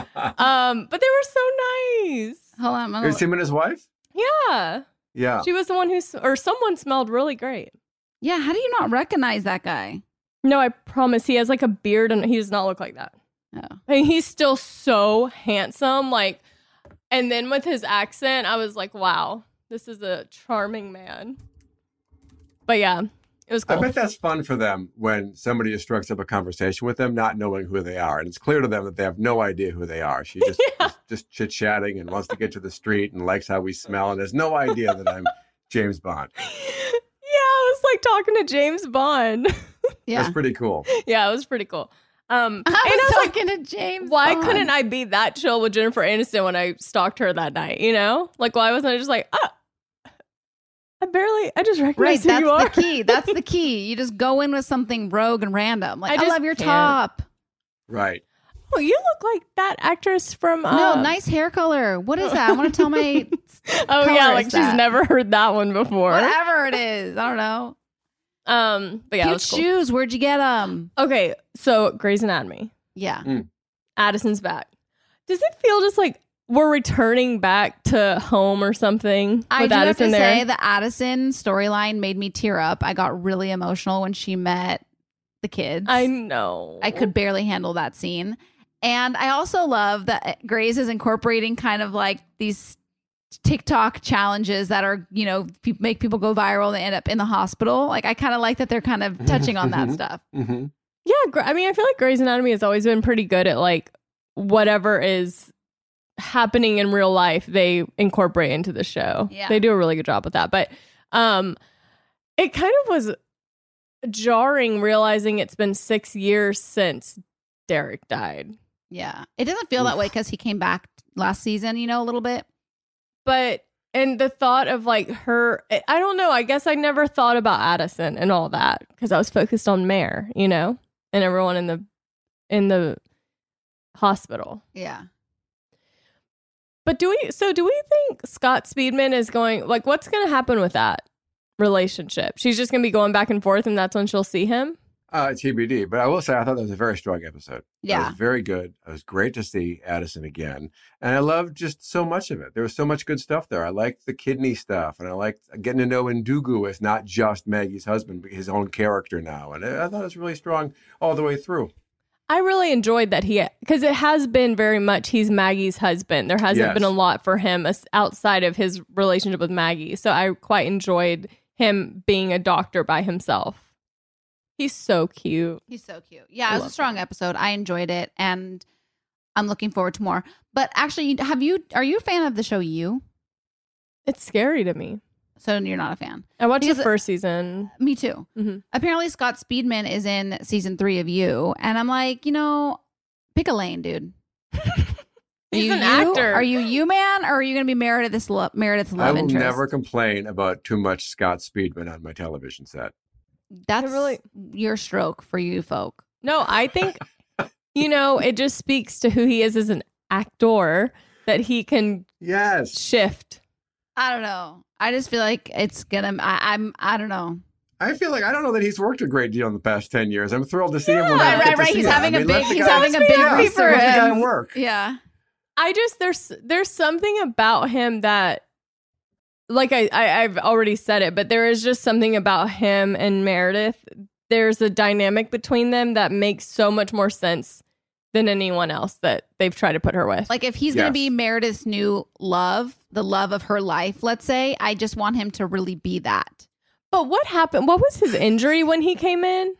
um, but they were so nice. Hold on. I'm Here's him and his wife? Yeah. Yeah. She was the one who, s- or someone smelled really great. Yeah, how do you not recognize that guy? No, I promise. He has like a beard and he does not look like that. Oh. I mean, he's still so handsome. Like, and then with his accent, I was like, wow, this is a charming man. But yeah, it was I cool. bet that's fun for them when somebody just strikes up a conversation with them, not knowing who they are. And it's clear to them that they have no idea who they are. She just Yeah. just, just chit-chatting and wants to get to the street and likes how we smell. And has no idea that I'm James Bond. Yeah, I was like talking to James Bond. Yeah. That's pretty cool. Yeah, it was pretty cool. Um, I and was, I was like, talking to James. why Bond. couldn't I be that chill with Jennifer Aniston when I stalked her that night? You know, like why wasn't I just like, oh, I barely, I just Right, recognize who that's you the are. key. That's the key. You just go in with something rogue and random. Like, I I, just love your can't. top. Right. Oh, you look like that actress from. Uh, No, nice hair color. What is that? I want to tell my. Oh yeah, color like is she's that? never heard that one before. Whatever it is. I don't know. Um, but yeah, Cute that's cool. shoes. Where'd you get them? Okay, so Grey's Anatomy. Yeah. Addison's back. Does it feel just like we're returning back to home or something? I with do have Addison to there? say the Addison storyline made me tear up. I got really emotional when she met the kids. I know. I could barely handle that scene. And I also love that Grey's is incorporating kind of like these TikTok challenges that are, you know, pe- make people go viral and they end up in the hospital. Like, I kind of like that they're kind of touching on that stuff. Mm-hmm. Yeah, Gre- I mean, I feel like Grey's Anatomy has always been pretty good at like whatever is happening in real life, they incorporate into the show. Yeah. They do a really good job with that. But um, it kind of was jarring realizing it's been six years since Derek died. Yeah. It doesn't feel that way because he came back last season, you know, a little bit. But and the thought of like her, I don't know. I guess I never thought about Addison and all that because I was focused on Mare, you know, and everyone in the in the hospital. Yeah. But do we? So do we think Scott Speedman is going? Like, what's going to happen with that relationship? She's just going to be going back and forth, and that's when she'll see him. Uh, T B D. But I will say, I thought that was a very strong episode. Yeah. It was very good. It was great to see Addison again. And I loved just so much of it. There was so much good stuff there. I liked the kidney stuff. And I liked getting to know Ndugu as not just Maggie's husband, but his own character now. And I, I thought it was really strong all the way through. I really enjoyed that he, because it has been very much he's Maggie's husband. There hasn't Yes. been a lot for him as- outside of his relationship with Maggie. So I quite enjoyed him being a doctor by himself. He's so cute. He's so cute. Yeah, I it was a love strong episode. I enjoyed it, and I'm looking forward to more. But actually, have you? Are you a fan of the show You? It's scary to me. So you're not a fan. I watched Because- the first season. Me too. Mm-hmm. Apparently, Scott Speedman is in season three of You, and I'm like, you know, pick a lane, dude. Are He's you an you? actor. Are you you man, or are you going to be Meredith's lo- Meredith's I love will interest? never complain about too much Scott Speedman on my television set. That's I really- your stroke for you folk. No, I think, you know, it just speaks to who he is as an actor that he can Yes. shift. I don't know. I just feel like it's gonna. I, I'm. I don't know. I feel like I don't know that he's worked a great deal in the past ten years. I'm thrilled to see him. when Right, I get right, to right. see He's him. having I a mean, let big. the He's guy- having a Let's be big happy piece for let the guy him. work. Yeah. I just there's there's something about him that, like I, I I've already said it, but there is just something about him and Meredith. There's a dynamic between them that makes so much more sense than anyone else that they've tried to put her with. Like if he's Yes. gonna be Meredith's new love, the love of her life, let's say, I just want him to really be that. But what happened? What was his injury when he came in?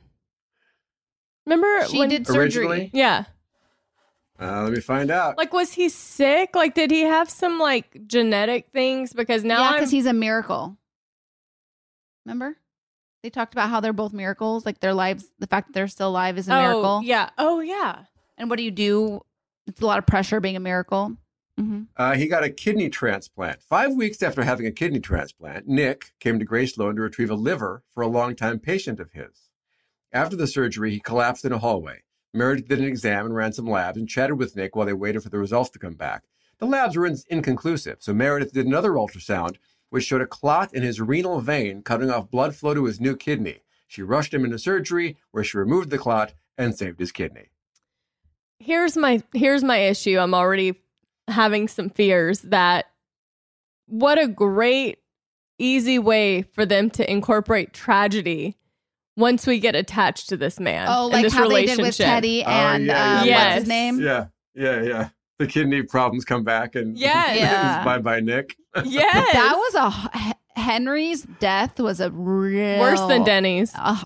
Remember She when? did surgery. Originally? Yeah. Uh, let me find out. Like, was he sick? Like, did he have some like genetic things? Because now yeah, I'm because he's a miracle. Remember? They talked about how they're both miracles. Like their lives, the fact that they're still alive is a oh, miracle. Yeah. Oh, yeah. And what do you do? It's a lot of pressure being a miracle. Mm-hmm. Uh, he got a kidney transplant. Five weeks after having a kidney transplant, Nick came to Grace Sloan to retrieve a liver for a longtime patient of his. After the surgery, he collapsed in a hallway. Meredith did an exam and ran some labs and chatted with Nick while they waited for the results to come back. The labs were in- inconclusive, so Meredith did another ultrasound, which showed a clot in his renal vein, cutting off blood flow to his new kidney. She rushed him into surgery, where she removed the clot and saved his kidney. Here's my here's my issue. I'm already having some fears that what a great easy way for them to incorporate tragedy once we get attached to this man. Oh, and like this how they did with relationship. Teddy Oh, and yeah, um, yeah. what's Yes. his name? Yeah, yeah, yeah. The kidney problems come back and Yes. Yeah. bye-bye, Nick. Yes. That was a H- Henry's death was a real worse than Denny's. Uh,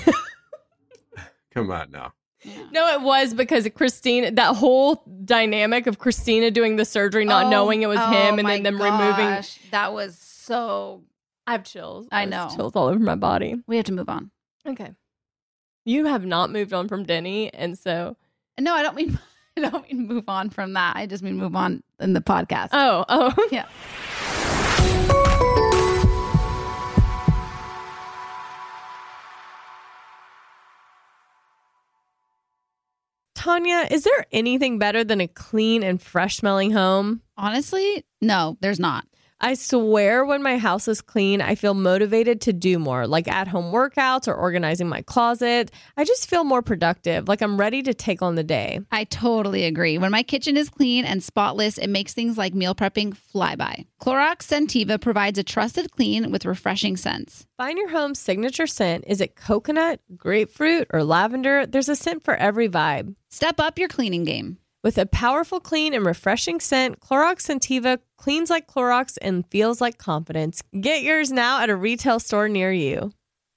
Come on now. No, it was because Christina, that whole dynamic of Christina doing the surgery, not oh, knowing it was oh him, and my then them removing. gosh, that was so. I have chills. I have know. chills all over my body. We have to move on. Okay. You have not moved on from Denny, and so. No, I don't mean. I don't mean move on from that. I just mean move on in the podcast. Oh, oh. Yeah. Tanya, is there anything better than a clean and fresh smelling home? Honestly, no, there's not. I swear when my house is clean, I feel motivated to do more, like at-home workouts or organizing my closet. I just feel more productive, like I'm ready to take on the day. I totally agree. When my kitchen is clean and spotless, it makes things like meal prepping fly by. Clorox Scentiva provides a trusted clean with refreshing scents. Find your home's signature scent. Is it coconut, grapefruit, or lavender? There's a scent for every vibe. Step up your cleaning game. With a powerful, clean, and refreshing scent, Clorox Scentiva cleans like Clorox and feels like confidence. Get yours now at a retail store near you.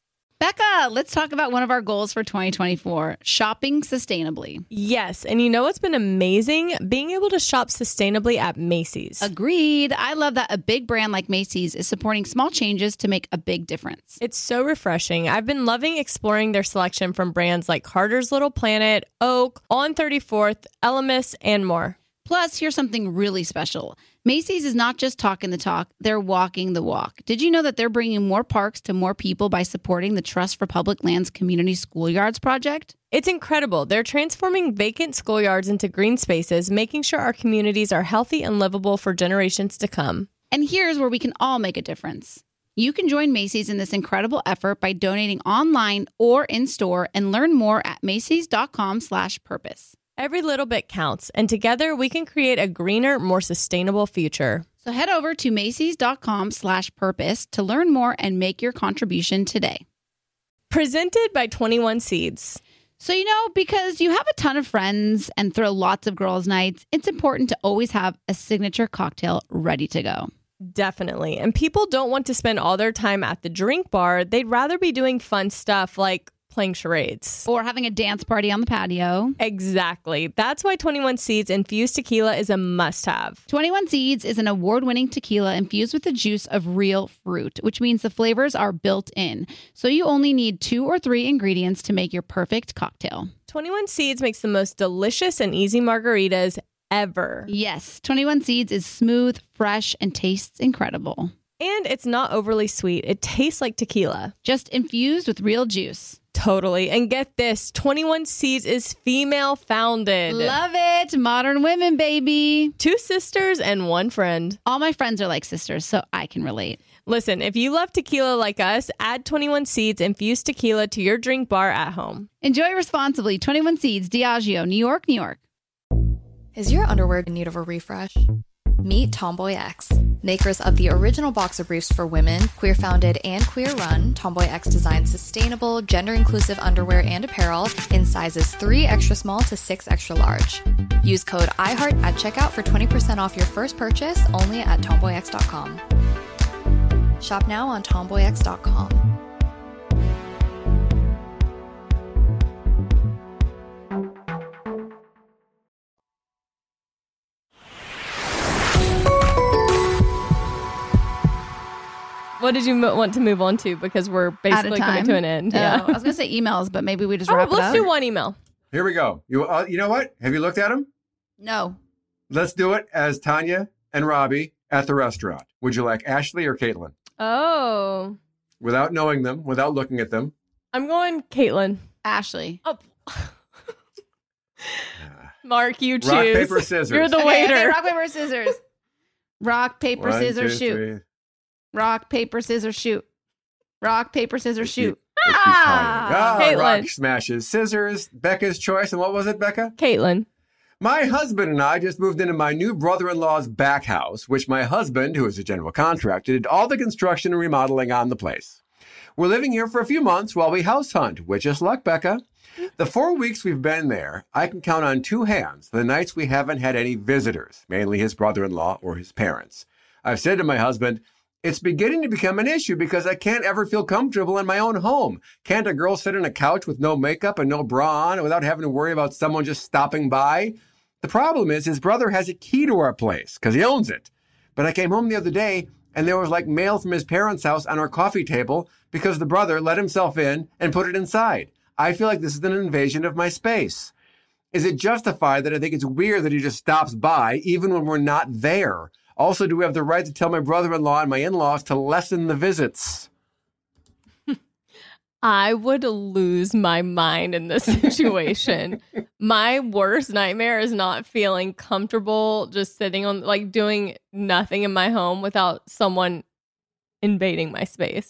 Becca, let's talk about one of our goals for twenty twenty-four, shopping sustainably. Yes, and you know what's been amazing? Being able to shop sustainably at Macy's. Agreed. I love that a big brand like Macy's is supporting small changes to make a big difference. It's so refreshing. I've been loving exploring their selection from brands like Carter's Little Planet, Oak, On thirty-fourth, Elemis, and more. Plus, here's something really special. Macy's is not just talking the talk, they're walking the walk. Did you know that they're bringing more parks to more people by supporting the Trust for Public Lands Community Schoolyards project? It's incredible. They're transforming vacant schoolyards into green spaces, making sure our communities are healthy and livable for generations to come. And here's where we can all make a difference. You can join Macy's in this incredible effort by donating online or in-store and learn more at macys.com slash purpose. Every little bit counts, and together we can create a greener, more sustainable future. So head over to macys.com slash purpose to learn more and make your contribution today. Presented by twenty-one Seeds. So, you know, because you have a ton of friends and throw lots of girls' nights, it's important to always have a signature cocktail ready to go. Definitely. And people don't want to spend all their time at the drink bar. They'd rather be doing fun stuff like playing charades. Or having a dance party on the patio. Exactly. That's why twenty-one Seeds Infused Tequila is a must-have. twenty-one Seeds is an award-winning tequila infused with the juice of real fruit, which means the flavors are built in. So you only need two or three ingredients to make your perfect cocktail. twenty-one Seeds makes the most delicious and easy margaritas ever. Yes, twenty-one Seeds is smooth, fresh, and tastes incredible. And it's not overly sweet. It tastes like tequila. Just infused with real juice. Totally. And get this, twenty-one Seeds is female founded. Love it. Modern women, baby. Two sisters and one friend. All my friends are like sisters, so I can relate. Listen, if you love tequila like us, add twenty-one Seeds Infused Tequila to your drink bar at home. Enjoy responsibly. twenty-one Seeds, Diageo, New York, New York. Is your underwear in need of a refresh? Meet Tomboy X, makers of the original boxer briefs for women, queer-founded and queer-run. Tomboy X designs sustainable, gender-inclusive underwear and apparel in sizes three extra small to six extra large. Use code iHeart at checkout for twenty percent off your first purchase only at tomboy x dot com. Shop now on tomboy x dot com. What did you mo- want to move on to? Because we're basically coming to an end. Oh, Yeah. I was going to say emails, but maybe we just Oh, wrap it let's up. do one email. Here we go. You uh, you know what? Have you looked at them? No. Let's do it as Tanya and Robbie at the restaurant. Would you like Ashley or Caitlin? Oh. Without knowing them, without looking at them. I'm going Caitlin. Ashley. Oh. Mark, you choose. Rock, paper, scissors. You're the Okay, waiter. okay, rock, paper, scissors. Rock, paper, One, scissors, two, shoot. three. Rock, paper, scissors, shoot. Rock, paper, scissors, shoot. Keep Ah! ah Caitlin. Rock smashes scissors. Becca's choice. And what was it, Becca? Caitlin. My husband and I just moved into my new brother-in-law's back house, which my husband, who is a general contractor, did all the construction and remodeling on the place. We're living here for a few months while we house hunt. Wish us luck, Becca. The four weeks we've been there, I can count on two hands the nights we haven't had any visitors, mainly his brother-in-law or his parents. I've said to my husband, it's beginning to become an issue because I can't ever feel comfortable in my own home. Can't a girl sit on a couch with no makeup and no bra on without having to worry about someone just stopping by? The problem is his brother has a key to our place because he owns it. But I came home the other day and there was like mail from his parents' house on our coffee table because the brother let himself in and put it inside. I feel like this is an invasion of my space. Is it justified that I think it's weird that he just stops by even when we're not there? Also, do we have the right to tell my brother-in-law and my in-laws to lessen the visits? I would lose my mind in this situation. My worst nightmare is not feeling comfortable just sitting on, like, doing nothing in my home without someone invading my space.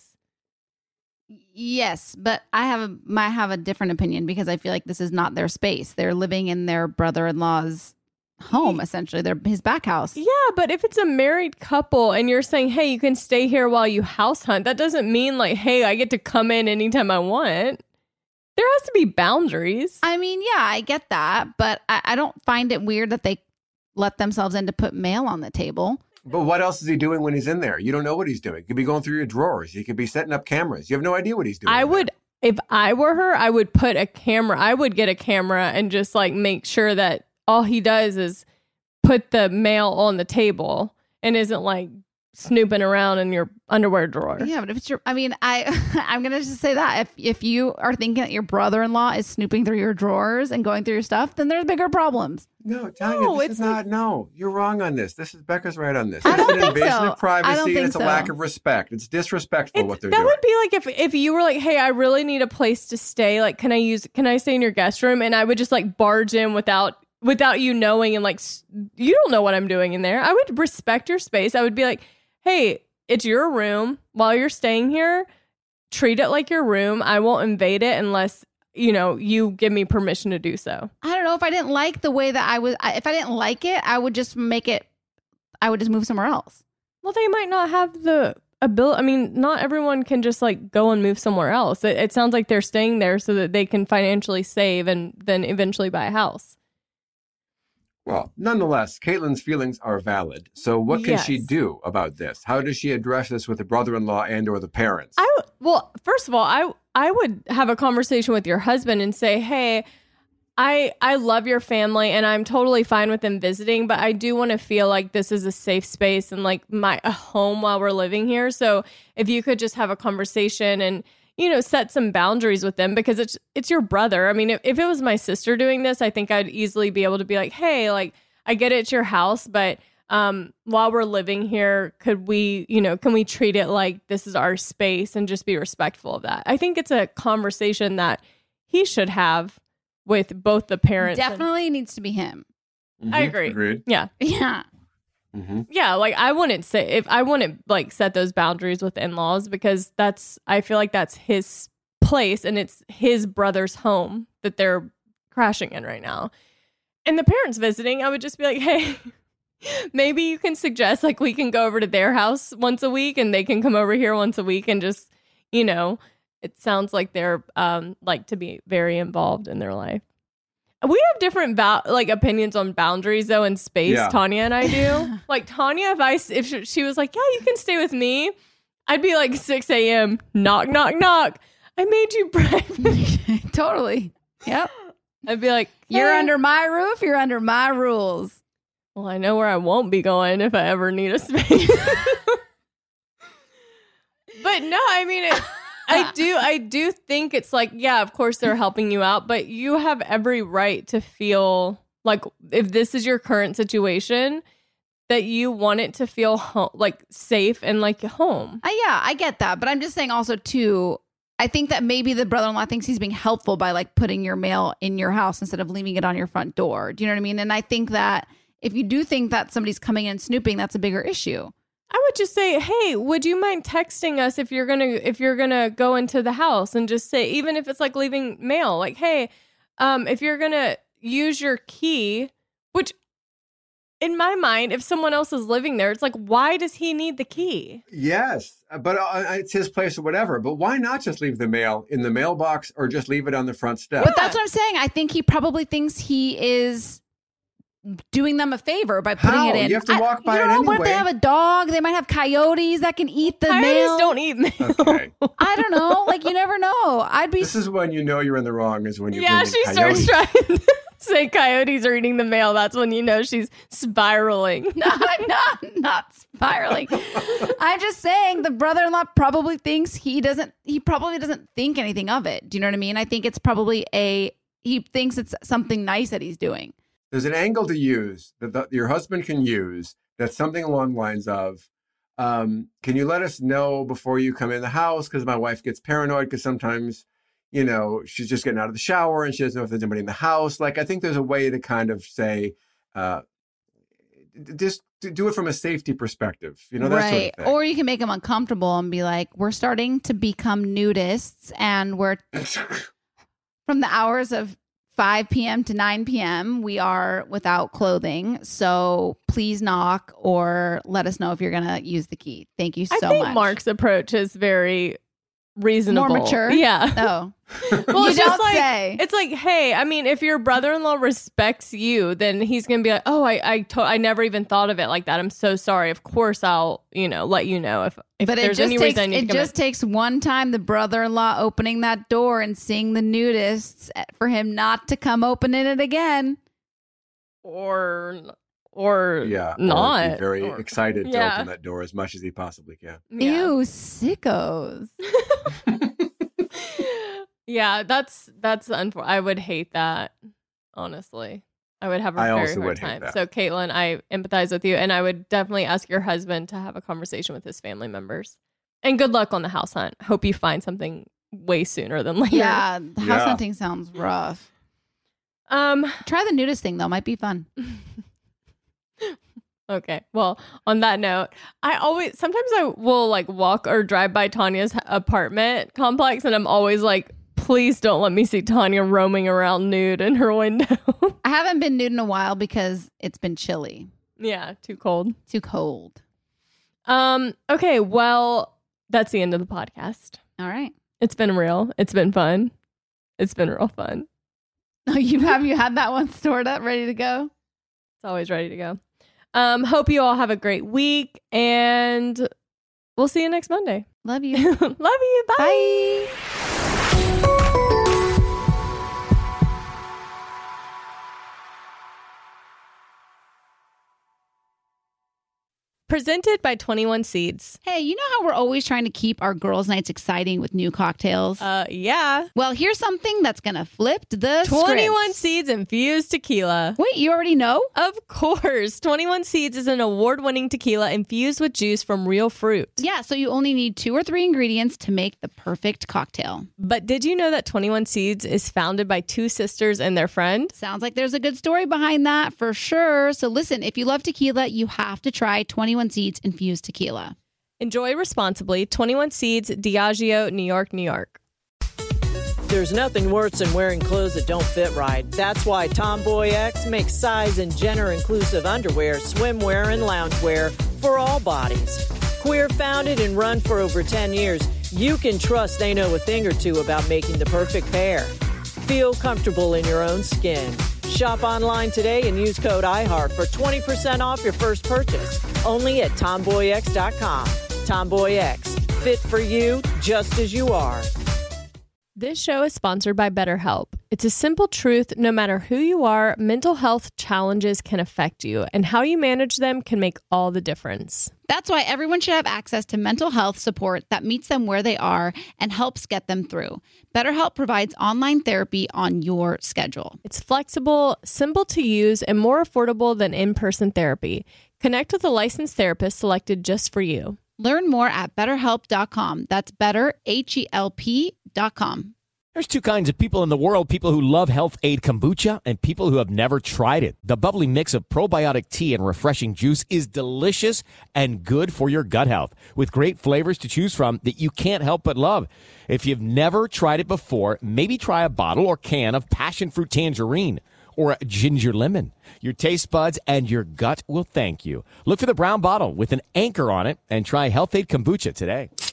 Yes, but I have a might have a different opinion because I feel like this is not their space. They're living in their brother-in-law's home, essentially. They're his back house. Yeah, but if it's a married couple and you're saying, hey, you can stay here while you house hunt, that doesn't mean like, hey, I get to come in anytime I want. There has to be boundaries. I mean, yeah, I get that, but I, I don't find it weird that they let themselves in to put mail on the table. But what else is he doing when he's in there? You don't know what he's doing. He could be going through your drawers. He could be setting up cameras. You have no idea what he's doing. I would, if I were her, I would put a camera. I would get a camera and just like make sure that all he does is put the mail on the table and isn't like snooping around in your underwear drawer. Yeah, but if it's your, I mean, I, I'm going to just say that if, if you are thinking that your brother-in-law is snooping through your drawers and going through your stuff, then there's bigger problems. No, Tanya, No, this it's is not, like- no, you're wrong on this. This is, Becca's right on this. I It's don't an think invasion so. of I don't privacy think and it's a so. lack of respect. It's disrespectful It's- what they're that doing. would be like if if you were like, hey, I really need a place to stay. Like, can I use? Can I stay in your guest room? And I would just like barge in without without you knowing, and like s- you don't know what I'm doing in there. I would respect your space. I would be like, hey, it's your room. While you're staying here, treat it like your room. I won't invade it unless you know you give me permission to do so. I don't know if I didn't like the way that I was, I- if I didn't like it, I would just make it, I would just move somewhere else. Well, they might not have the ability. I mean, not everyone can just like go and move somewhere else. It, it sounds like they're staying there so that they can financially save and then eventually buy a house. Well, nonetheless, Caitlin's feelings are valid. So what can she Yes. do about this? How does she address this with the brother-in-law and or the parents? I w- well, first of all, I I would have a conversation with your husband and say, "Hey, I I love your family and I'm totally fine with them visiting, but I do want to feel like this is a safe space and like my a home while we're living here. So if you could just have a conversation and you know set some boundaries with them because it's it's your brother. I mean, if, if it was my sister doing this, I think I'd easily be able to be like, "Hey, like I get it, it's your house, but um while we're living here, could we, you know, can we treat it like this is our space and just be respectful of that?" I think it's a conversation that he should have with both the parents. and- Definitely needs to be him. I Mhm, agree. Agreed. yeah. Yeah. hmm Yeah, like I wouldn't say if I wouldn't like set those boundaries with in-laws because that's I feel like that's his place and it's his brother's home that they're crashing in right now. And the parents visiting, I would just be like, "Hey, maybe you can suggest like we can go over to their house once a week and they can come over here once a week and just, you know, it sounds like they're um like to be very involved in their life." We have different ba- like opinions on boundaries though in space. Yeah. Tanya and I do. Like Tanya, if I s- if she- she was like, "Yeah, you can stay with me," I'd be like six a.m. knock knock knock. I made you breakfast. Totally. Yep. I'd be like, You're "Hey." under my roof. You're under my rules. Well, I know where I won't be going if I ever need a space. But no, I mean, it, I do, I do think it's like, yeah, of course they're helping you out, but you have every right to feel like if this is your current situation, that you want it to feel ho- like safe and like home. Uh, yeah, I get that. But I'm just saying also, too, I think that maybe the brother-in-law thinks he's being helpful by like putting your mail in your house instead of leaving it on your front door. Do you know what I mean? And I think that if you do think that somebody's coming in and snooping, that's a bigger issue. I would just say, "Hey, would you mind texting us if you're gonna if you're gonna go into the house?" And just say, even if it's like leaving mail, like, "Hey, um, if you're gonna use your key," which in my mind, if someone else is living there, it's like, why does he need the key? Yes, but uh, it's his place or whatever. But why not just leave the mail in the mailbox or just leave it on the front step? But that's what I'm saying. I think he probably thinks he is doing them a favor by putting How? it in. You have to I- walk by you it don't know, What if they anyway. have a dog? They might have coyotes that can eat the Coyotes mail. don't eat mail. Okay. I don't know. Like, you never know. I'd be This is when you know you're in the wrong, is when you Yeah, bring in she coyotes. starts trying to say coyotes are eating the mail. That's when you know she's spiraling. No, I'm not, not spiraling. I'm just saying the brother-in-law probably thinks he doesn't, he probably doesn't think anything of it. Do you know what I mean? I think it's probably a, he thinks it's something nice that he's doing. There's an angle to use that the, your husband can use that's something along the lines of, Um, can you let us know before you come in the house? Because my wife gets paranoid because sometimes, you know, she's just getting out of the shower and she doesn't know if there's anybody in the house. Like, I think there's a way to kind of say, uh, just do it from a safety perspective, you know, that right. sort of thing. Or you can make them uncomfortable and be like, we're starting to become nudists and we're from the hours of five p.m. to nine p.m. we are without clothing. So please knock or let us know if you're going to use the key. Thank you so I think much. Mark's approach is very reasonable. More mature? Yeah. Oh. Well, You it's just don't like, say. It's like, hey, I mean, if your brother-in-law respects you, then he's going to be like, oh, I I, to- I never even thought of it like that. I'm so sorry. Of course, I'll, you know, let you know if, if But it there's just any takes reason I need it to come just in. takes one time the brother-in-law opening that door and seeing the nudists for him not to come opening it again. Or, or Yeah. not. Or be very Or- excited to yeah. open that door as much as he possibly can. Yeah. Ew, sickos. Yeah, that's that's unfor- I would hate that, honestly. I would have a I very also hard would hate time. that. So, Caitlin, I empathize with you, and I would definitely ask your husband to have a conversation with his family members. And good luck on the house hunt. Hope you find something way sooner than later. Yeah, the house Yeah. hunting sounds rough. Um. Try the nudist thing though; might be fun. Okay. Well, on that note, I always sometimes I will like walk or drive by Tanya's apartment complex, and I'm always like, please don't let me see Tanya roaming around nude in her window. I haven't been nude in a while because it's been chilly, Yeah, too cold. too cold. Um. Okay. Well, that's the end of the podcast. All right. It's been real. It's been fun. It's been real fun. Oh, you have you had that one stored up, ready to go? It's always ready to go. Um. Hope you all have a great week, and we'll see you next Monday. Love you. Love you. Bye. Bye. Presented by twenty-one Seeds. Hey, you know how we're always trying to keep our girls' nights exciting with new cocktails? Uh. Yeah. well, here's something that's gonna flip the twenty-one script. Seeds infused tequila. Wait, you already know? Of course. twenty-one Seeds is an award-winning tequila infused with juice from real fruit. Yeah, so you only need two or three ingredients to make the perfect cocktail. But did you know that twenty-one Seeds is founded by two sisters and their friend? Sounds like there's a good story behind that for sure. So listen, if you love tequila, you have to try twenty-one Seeds infused tequila. Enjoy responsibly. twenty-one Seeds, Diageo, New York, New York. There's nothing worse than wearing clothes that don't fit right. That's why Tomboy X makes size and gender-inclusive underwear, swimwear, and loungewear for all bodies. Queer founded and run for over ten years, you can trust they know a thing or two about making the perfect pair. Feel comfortable in your own skin. Shop online today and use code iHeart for twenty percent off your first purchase. Only at tomboy x dot com. Tomboy X, fit for you just as you are. This show is sponsored by BetterHelp. It's a simple truth. No matter who you are, mental health challenges can affect you, and how you manage them can make all the difference. That's why everyone should have access to mental health support that meets them where they are and helps get them through. BetterHelp provides online therapy on your schedule. It's flexible, simple to use, and more affordable than in-person therapy. Connect with a licensed therapist selected just for you. Learn more at better help dot com. That's better, H E L P dot com. There's two kinds of people in the world, people who love Health Aid Kombucha and people who have never tried it. The bubbly mix of probiotic tea and refreshing juice is delicious and good for your gut health, with great flavors to choose from that you can't help but love. If you've never tried it before, maybe try a bottle or can of passion fruit tangerine or a ginger lemon. Your taste buds and your gut will thank you. Look for the brown bottle with an anchor on it and try Health Aid Kombucha today.